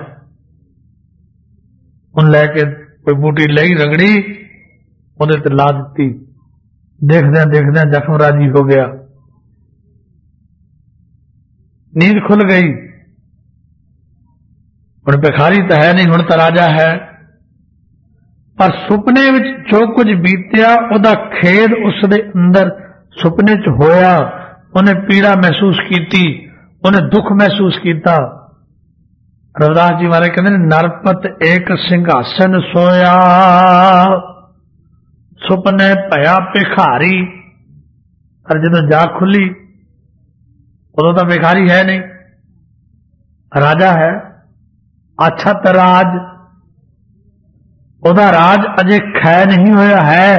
उन लैके कोई बूटी लई रगड़ी, उहदे ते ला दित्ती, देखदे देखदे जख्म राजी हो गया, नींद खुल गई। हुण भिखारी तो है नहीं, हुण तो राजा है, पर सुपने विच जो कुछ बीतिया उहदा खेद उसदे अंदर सुपने च होया, उन्हें पीड़ा महसूस की, उन्हें दुख महसूस किया। रविदास जी महाराज कहते हैं, नरपत एक सिंहासन सोया, सुपने भया भिखारी। पर जदों जाग खुली उदों तो भिखारी है नहीं, राजा है, अछत राज, उहदा राज अजे खै नहीं होया है,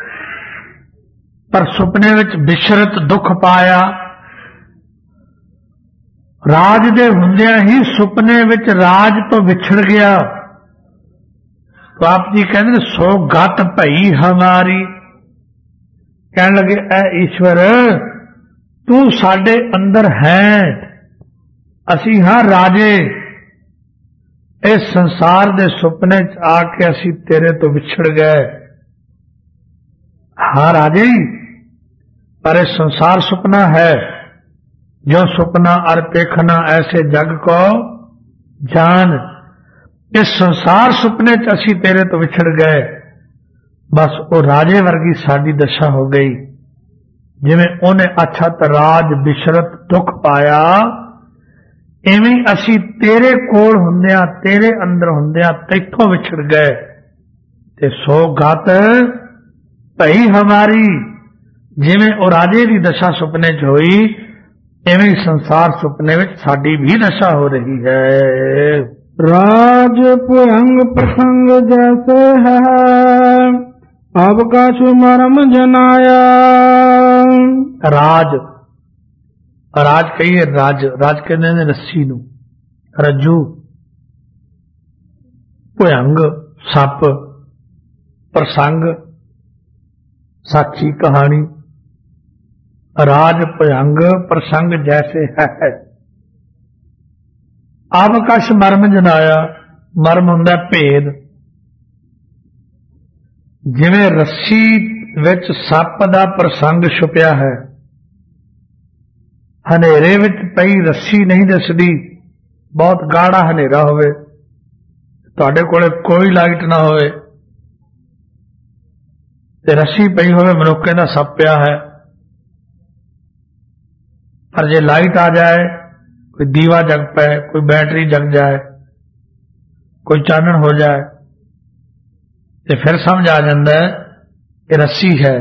पर सुपने विच बिछरत दुख पाया। राज दे हुंदियां ही सुपने विच राज तो विछड़ गया। तो आप जी कहते सो गत भई हमारी। कहने लगे, ऐ ईश्वर तू साडे अंदर है, असी हां राजे, इस संसार दे सुपने च आके असी तेरे तो विछड़ गए। हां राजे, पर इस संसार सुपना है, जो सुपना अर पेखना ऐसे जग को जान। इस संसार सुपने च असी तेरे तो विछड़ गए। बस वो राजे वर्गी साडी दशा हो गई, जिवें उन्हें अछत राज बिशरत दुख पाया, इवें असी तेरे कोल हुंदियां, तेरे अंदर हुंदियां तैथों विछड़ गए। ते सो गत भई हमारी, जिवें ओ राजे की दशा सुपने च होई, इवें संसार सुपने विच साडी भी दशा हो रही है। राज पुरंग प्रसंग जैसे है, अब कछु मरम जनाया। राज, राज कहिए राज, राज कहते हैं रस्सी नू, रज्जू, भुयंग सप, प्रसंग साची कहानी। राज भुयंग प्रसंग जैसे है, अब कश मर्म जनाया। मर्म हुंदा भेद, जिवें रस्सी विच सप दा प्रसंग छुपिया है, हनेरे विच पई रस्सी नहीं दिसदी, बहुत गाढ़ा हनेरा होवे, तुहाडे कोले कोई लाइट ना होवे ते रस्सी पई होवे, मनुक्खे दा सप पिया है। पर जे लाइट आ जाए, कोई दीवा जग पाए, कोई बैटरी जग जाए, कोई चानन हो जाए, तो फिर समझ आ जाता है कि रस्सी है।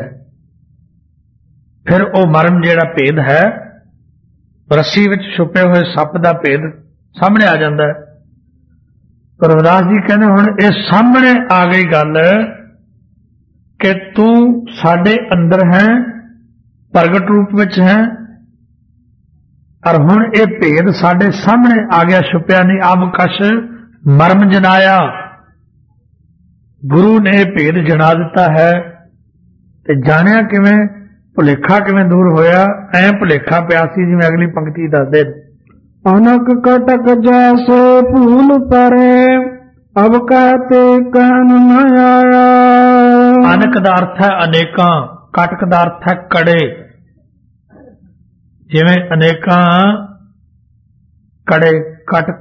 फिर वो मर्म जेड़ा भेद है, रस्सी विच छुपे हुए सप दा भेद सामने आ जाता है। तो रविदास जी कहते हुण ये सामने आ गई गल कि तू साडे अंदर है, प्रगट रूप विच है, और हुण ये भेद साडे सामने आ गया, छुपिया नहीं। अब कश मर्म जनाया, गुरु ने भेद जना दिता है। ते जानिया किवें? ਭੁਲੇਖਾ ਕਿਵੇਂ ਦੂਰ ਹੋਇਆ? ਐ ਭੁਲੇਖਾ ਪਿਆ ਸੀ ਜਿਵੇਂ ਅਗਲੀ ਪੰਕਤੀ ਦੱਸਦੇ, ਅਨਕ ਕਟਕ ਜੈਸੇ ਭੂਲ ਪਰੇ ਅਬ ਕਹਤੇ ਕਹਿਨ ਨ ਆਇਆ। ਅਨਕ ਦਾ ਅਰਥ ਹੈ ਅਨੇਕਾਂ, ਕਟਕ ਦਾ ਅਰਥ ਹੈ ਕੜੇ। ਜਿਵੇਂ ਅਨੇਕਾਂ ਕੜੇ ਕਟਕ,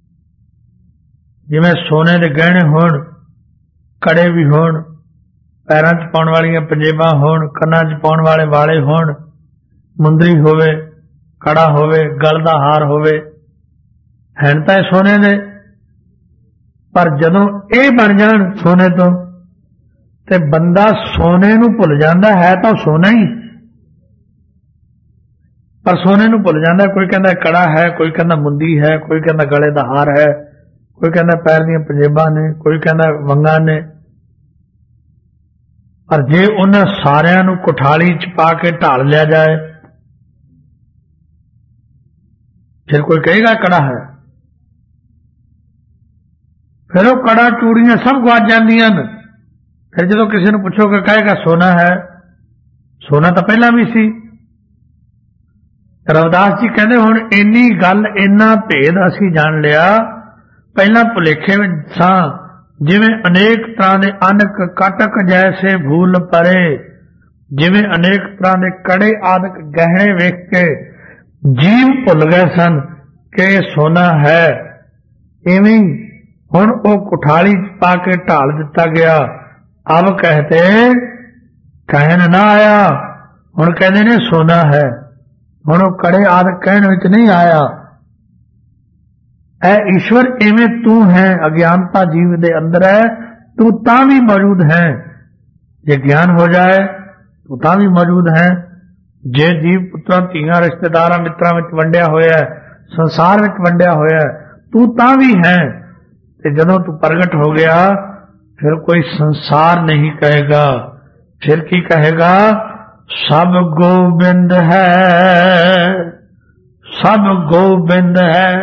ਜਿਵੇਂ ਸੋਨੇ ਦੇ ਗਹਿਣੇ ਹੋਣ, ਕੜੇ ਵੀ ਹੋਣ, ਪੈਰਾਂ 'ਚ ਪਾਉਣ ਵਾਲੀਆਂ ਪੰਜੇਬਾਂ ਹੋਣ, ਕੰਨਾਂ 'ਚ ਪਾਉਣ ਵਾਲੇ ਵਾਲੇ ਹੋਣ, ਮੁੰਦਰੀ ਹੋਵੇ, ਕੜਾ ਹੋਵੇ, ਗਲ ਦਾ ਹਾਰ ਹੋਵੇ, ਹੈਣ ਤਾਂ ਇਹ ਸੋਨੇ ਦੇ, ਪਰ ਜਦੋਂ ਇਹ ਬਣ ਜਾਣ ਸੋਨੇ ਤੋਂ ਤੇ ਬੰਦਾ ਸੋਨੇ ਨੂੰ ਭੁੱਲ ਜਾਂਦਾ, ਹੈ ਤਾਂ ਸੋਨਾ ਹੀ ਪਰ ਸੋਨੇ ਨੂੰ ਭੁੱਲ ਜਾਂਦਾ। ਕੋਈ ਕਹਿੰਦਾ ਕੜਾ ਹੈ, ਕੋਈ ਕਹਿੰਦਾ ਮੁੰਦੀ ਹੈ, ਕੋਈ ਕਹਿੰਦਾ ਗਲੇ ਦਾ ਹਾਰ ਹੈ, ਕੋਈ ਕਹਿੰਦਾ ਪੈਰ ਦੀਆਂ ਪੰਜੇਬਾਂ ਨੇ, ਕੋਈ ਕਹਿੰਦਾ ਵੰਗਾਂ ਨੇ। ਪਰ ਜੇ ਉਹਨਾਂ ਸਾਰਿਆਂ ਨੂੰ ਕੁਠਾਲੀ 'ਚ ਪਾ ਕੇ ਢਾਲ ਲਿਆ ਜਾਏ ਫਿਰ ਕੋਈ ਕਹੇਗਾ ਕੜਾ ਹੈ। ਫਿਰ ਉਹ ਕੜਾ ਚੂੜੀਆਂ ਸਭ ਗਵਾਚ ਜਾਂਦੀਆਂ ਨੇ। ਫਿਰ ਜਦੋਂ ਕਿਸੇ ਨੂੰ ਪੁੱਛੋਗੇ ਕਹੇਗਾ ਸੋਨਾ ਹੈ। ਸੋਨਾ ਤਾਂ ਪਹਿਲਾਂ ਵੀ ਸੀ। ਰਵਿਦਾਸ ਜੀ ਕਹਿੰਦੇ ਹੁਣ ਇੰਨੀ ਗੱਲ, ਇੰਨਾ ਭੇਦ ਅਸੀਂ ਜਾਣ ਲਿਆ। ਪਹਿਲਾਂ ਭੁਲੇਖੇ ਵਿੱਚ ਸਾਂ, ਜਿਵੇਂ ਅਨੇਕ ਤਰ੍ਹਾਂ ਦੇ ਅਨਕ ਕਟਕ ਜੈਸੇ ਭੂਲ ਪਰੇ, ਜਿਵੇਂ ਅਨੇਕ ਤਰ੍ਹਾਂ ਦੇ ਕੜੇ ਆਦਿਕ ਗਹਿਣੇ ਵੇਖ ਕੇ ਜੀਵ ਭੁੱਲ ਗਏ ਸਨ ਕਿ ਇਹ ਸੋਨਾ ਹੈ। ਇਵੇਂ ਹੁਣ ਉਹ ਕੁਠਾਲੀ 'ਚ ਪਾ ਕੇ ਢਾਲ ਦਿੱਤਾ ਗਿਆ। ਅਬ ਕਹਤੇ ਕਹਿਣ ਨਾ ਆਇਆ, ਹੁਣ ਕਹਿੰਦੇ ਨੇ ਸੋਨਾ ਹੈ। ਹੁਣ ਉਹ ਕੜੇ ਆਦਿਕ ਕਹਿਣ ਵਿੱਚ ਨਹੀਂ ਆਇਆ। ਐ ਈਸ਼ਵਰ ਇਵੇਂ ਤੂੰ ਹੈ, ਅਗਿਆਨਤਾ ਜੀਵ ਦੇ ਅੰਦਰ ਹੈ, ਤੂੰ ਤਾਂ ਵੀ ਮੌਜੂਦ ਹੈ। ਜੇ ਗਿਆਨ ਹੋ ਜਾਏ ਤੂੰ ਤਾਂ ਵੀ ਮੌਜੂਦ ਹੈ। ਜੇ ਜੀਵ ਪੁੱਤਰਾਂ ਧੀਆਂ ਰਿਸ਼ਤੇਦਾਰਾਂ ਮਿੱਤਰਾਂ ਵਿੱਚ ਵੰਡਿਆ ਹੋਇਆ, ਸੰਸਾਰ ਵਿੱਚ ਵੰਡਿਆ ਹੋਇਆ, ਤੂੰ ਤਾਂ ਵੀ ਹੈ। ਤੇ ਜਦੋਂ ਤੂੰ ਪ੍ਰਗਟ ਹੋ ਗਿਆ ਫਿਰ ਕੋਈ ਸੰਸਾਰ ਨਹੀਂ ਕਹੇਗਾ, ਫਿਰ ਕੀ ਕਹੇਗਾ? ਸਭ ਗੋਬਿੰਦ ਹੈ, ਸਭ ਗੋਬਿੰਦ ਹੈ,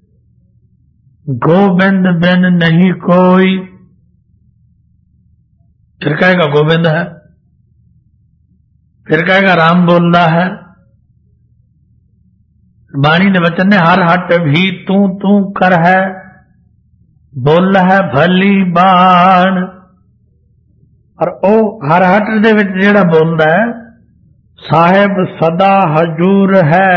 गोविंद बिन नहीं कोई। फिर कहेगा गोविंद है, फिर कहेगा राम बोलता है। बाणी ने वचन ने हर हट भी तू तू कर है, बोल है भली बाण। और ओ हर हट दे विच जेड़ा बोलदा है, साहिब सदा हजूर है,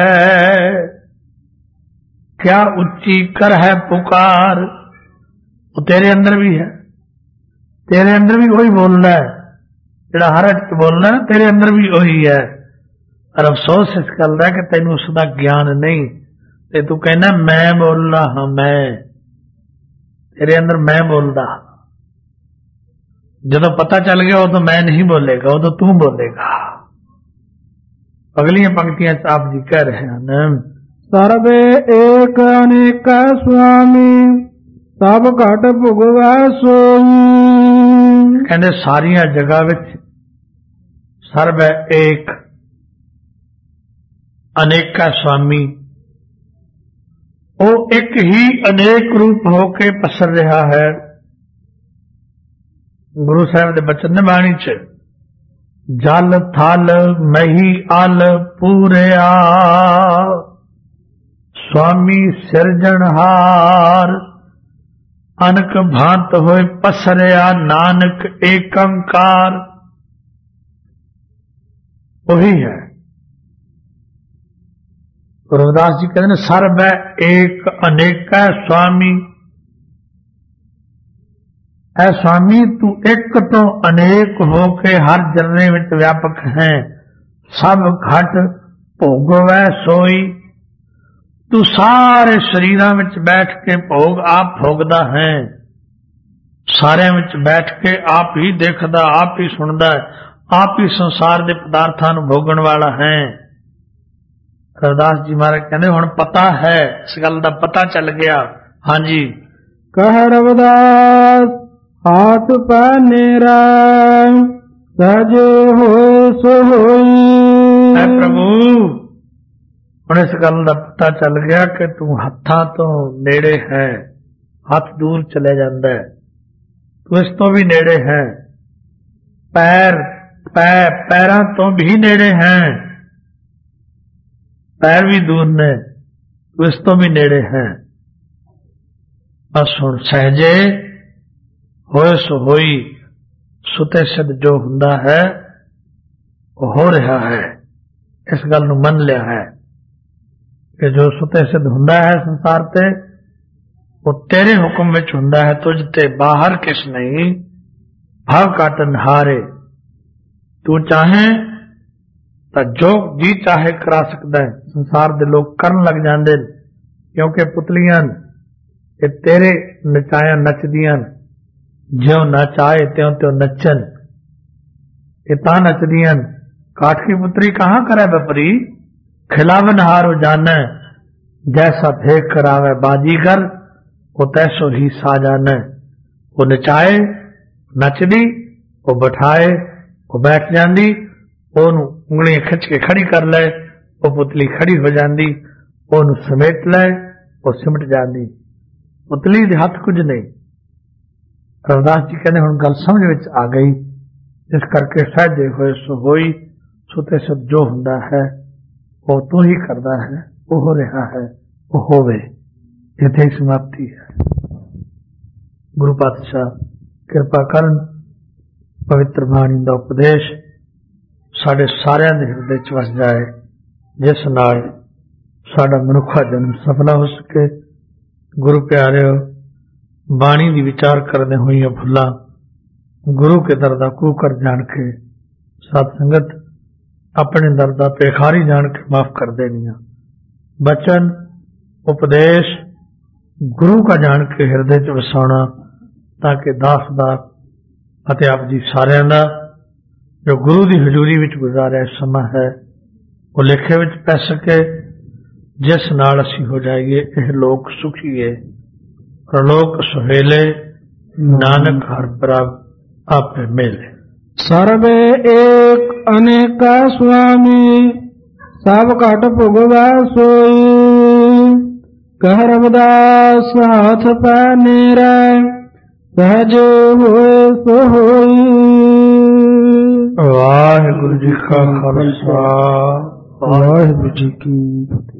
क्या उच्ची कर है पुकार। वो तेरे अंदर भी है, तेरे अंदर भी वही बोलना है जेड़ा हर हट बोलना है, तेरे अंदर भी वही है। और अफसोस इस गल का कि तेन उसका ज्ञान नहीं, ते तू कहना मैं बोलना हाँ, मैं तेरे अंदर मैं बोलता। जदों पता चल गया वो तो मैं नहीं बोलेगा, वो तो तू बोलेगा। अगली पंक्तियां आप जी कह रहे हैं, सर्वे एक अनेक स्वामी सब घट भुगवै सोई। कहते सारिया जगह विच सर्व एक अनेका स्वामी, वो एक ही अनेक रूप होके पसर रहा है। गुरु साहब के बचन ने बाणी च जल थल मही अल पूरे आ, स्वामी सिरजनहार अनक भांत होए पसरिया नानक एकंकार। वही है रविदास जी कहते हैं सर्व एक अनेक स्वामी। ऐ स्वामी तू एक तो अनेक होके हर जरने विच व्यापक है, सब घट भोगवै सोई। तू सारे शरीरां विच बैठ के भोग आप भोगदा है, सारे विच बैठ के आप ही देखदा, आप ही सुनदा, आप ही संसार दे पदार्थां नूं भोगण वाला है। रविदास जी महाराज कहंदे हुण पता है, इस गल दा पता चल गया। हाँ जी, कह रविदास हाथ पै नेरा सहजे होए सो होई। ऐ प्रभु ਹੁਣ इस गल का पता चल गया कि तू हत्थां तो नेड़े है, हथ दूर चले जाता है, तू इस तो भी नेड़े है। पैर पै पैरां तो भी नेड़े हैं, पैर भी दूर ने, इस तो भी नेड़े हैं। बस हुण सहजे होए सो होई, सुते सिद्ध जो हुंदा है वो हो रहा है। इस गल नूं मन लिया है कि जो सुते सिद्ध हुंदा है संसार ते वो तेरे हुक्म विच हुंदा है, तुझ ते बाहर किस नहीं। भाव काटन हारे, तू चाहे तो जो जी चाहे करा सकता है। संसार दे लोग करन लग जांदे क्योंकि पुतलियां ये तेरे नचाया नचदियां, ज्यों नचाए त्यों त्यों नचन। ये ता नचदियां, काठ की पुत्री कहाँ करे बपरी, खिलावन हारो जाने। जैसा भेख करावे बाजीगर वो तैसो ही सा जाने। वो नचाए नचदी, वो बैठाए वो बैठ जांदी, ओनू उंगलियां खिंच के खड़ी कर ले, वो पुतली खड़ी हो जांदी, ओनू समेट ले, वो सिमट जांदी। पुतली दे हथ कुछ नहीं। रविदास जी कहते हुण गल समझ विच आ गई, इस करके सहजे होए सो होई, सुते सिद्ध जो हुंदा है वो तू ही करदा है, वो हो रहा है, वो होवे। इत्थे ही समाप्ति है। गुरु पातशाह किरपा करन, पवित्र बाणी दा उपदेश साडे सारिਆਂ ਦੇ ਹਿਰਦੇ ਚ ਵਸ ਜਾਏ, ਜਿਸ ਨਾਲ ਸਾਡਾ ਮਨੁੱਖਾ ਜਨਮ ਸਫਲਾ ਹੋ ਸਕੇ। ਗੁਰੂ ਪਿਆਰਿਓ, ਬਾਣੀ ਦੀ ਵਿਚਾਰ ਕਰਦੇ ਹੋਈਆਂ ਭੁੱਲਾਂ ਗੁਰੂ ਕੇ ਦਰ ਦਾ ਕੂਕਰ ਜਾਣ ਕੇ ਸਤ ਸੰਗਤ ਆਪਣੇ ਦਰ ਦਾ ਭੇਖਾਰੀ ਜਾਣ ਕੇ ਮਾਫ ਕਰ ਦੇਣੀਆਂ। ਬਚਨ ਉਪਦੇਸ਼ ਗੁਰੂ का ਜਾਣ ਕੇ ਹਿਰਦੇ ਚ ਵਸਾਉਣਾ, ਤਾਂ ਕਿ ਦਾਸ ਦਾ ਅਤੇ ਆਪ ਜੀ ਸਾਰਿਆਂ ਦਾ ਜੋ ਗੁਰੂ ਦੀ ਹਜ਼ੂਰੀ ਵਿੱਚ ਗੁਜ਼ਾਰਿਆ ਸਮਾਂ ਹੈ ਉਹ ਲੇਖੇ ਵਿੱਚ ਪੈ ਸਕੇ, ਜਿਸ ਨਾਲ ਅਸੀਂ ਹੋ ਜਾਈਏ ਇਹ ਲੋਕ ਸੁਖੀਏ, ਪ੍ਰਲੋਕ ਸੁਹੇਲੇ, ਨਾਨਕ ਹਰ ਪ੍ਰਭ ਆਪੇ ਮੇਲੇ। सर्वे एक अनेका स्वामी, सब घट भुगवा सोई। कह रविदास हाथ पैनेरा, सहज होए सो होई। वाहिगुरु जी का खालसा, वाहिगुरु जी की फतेह।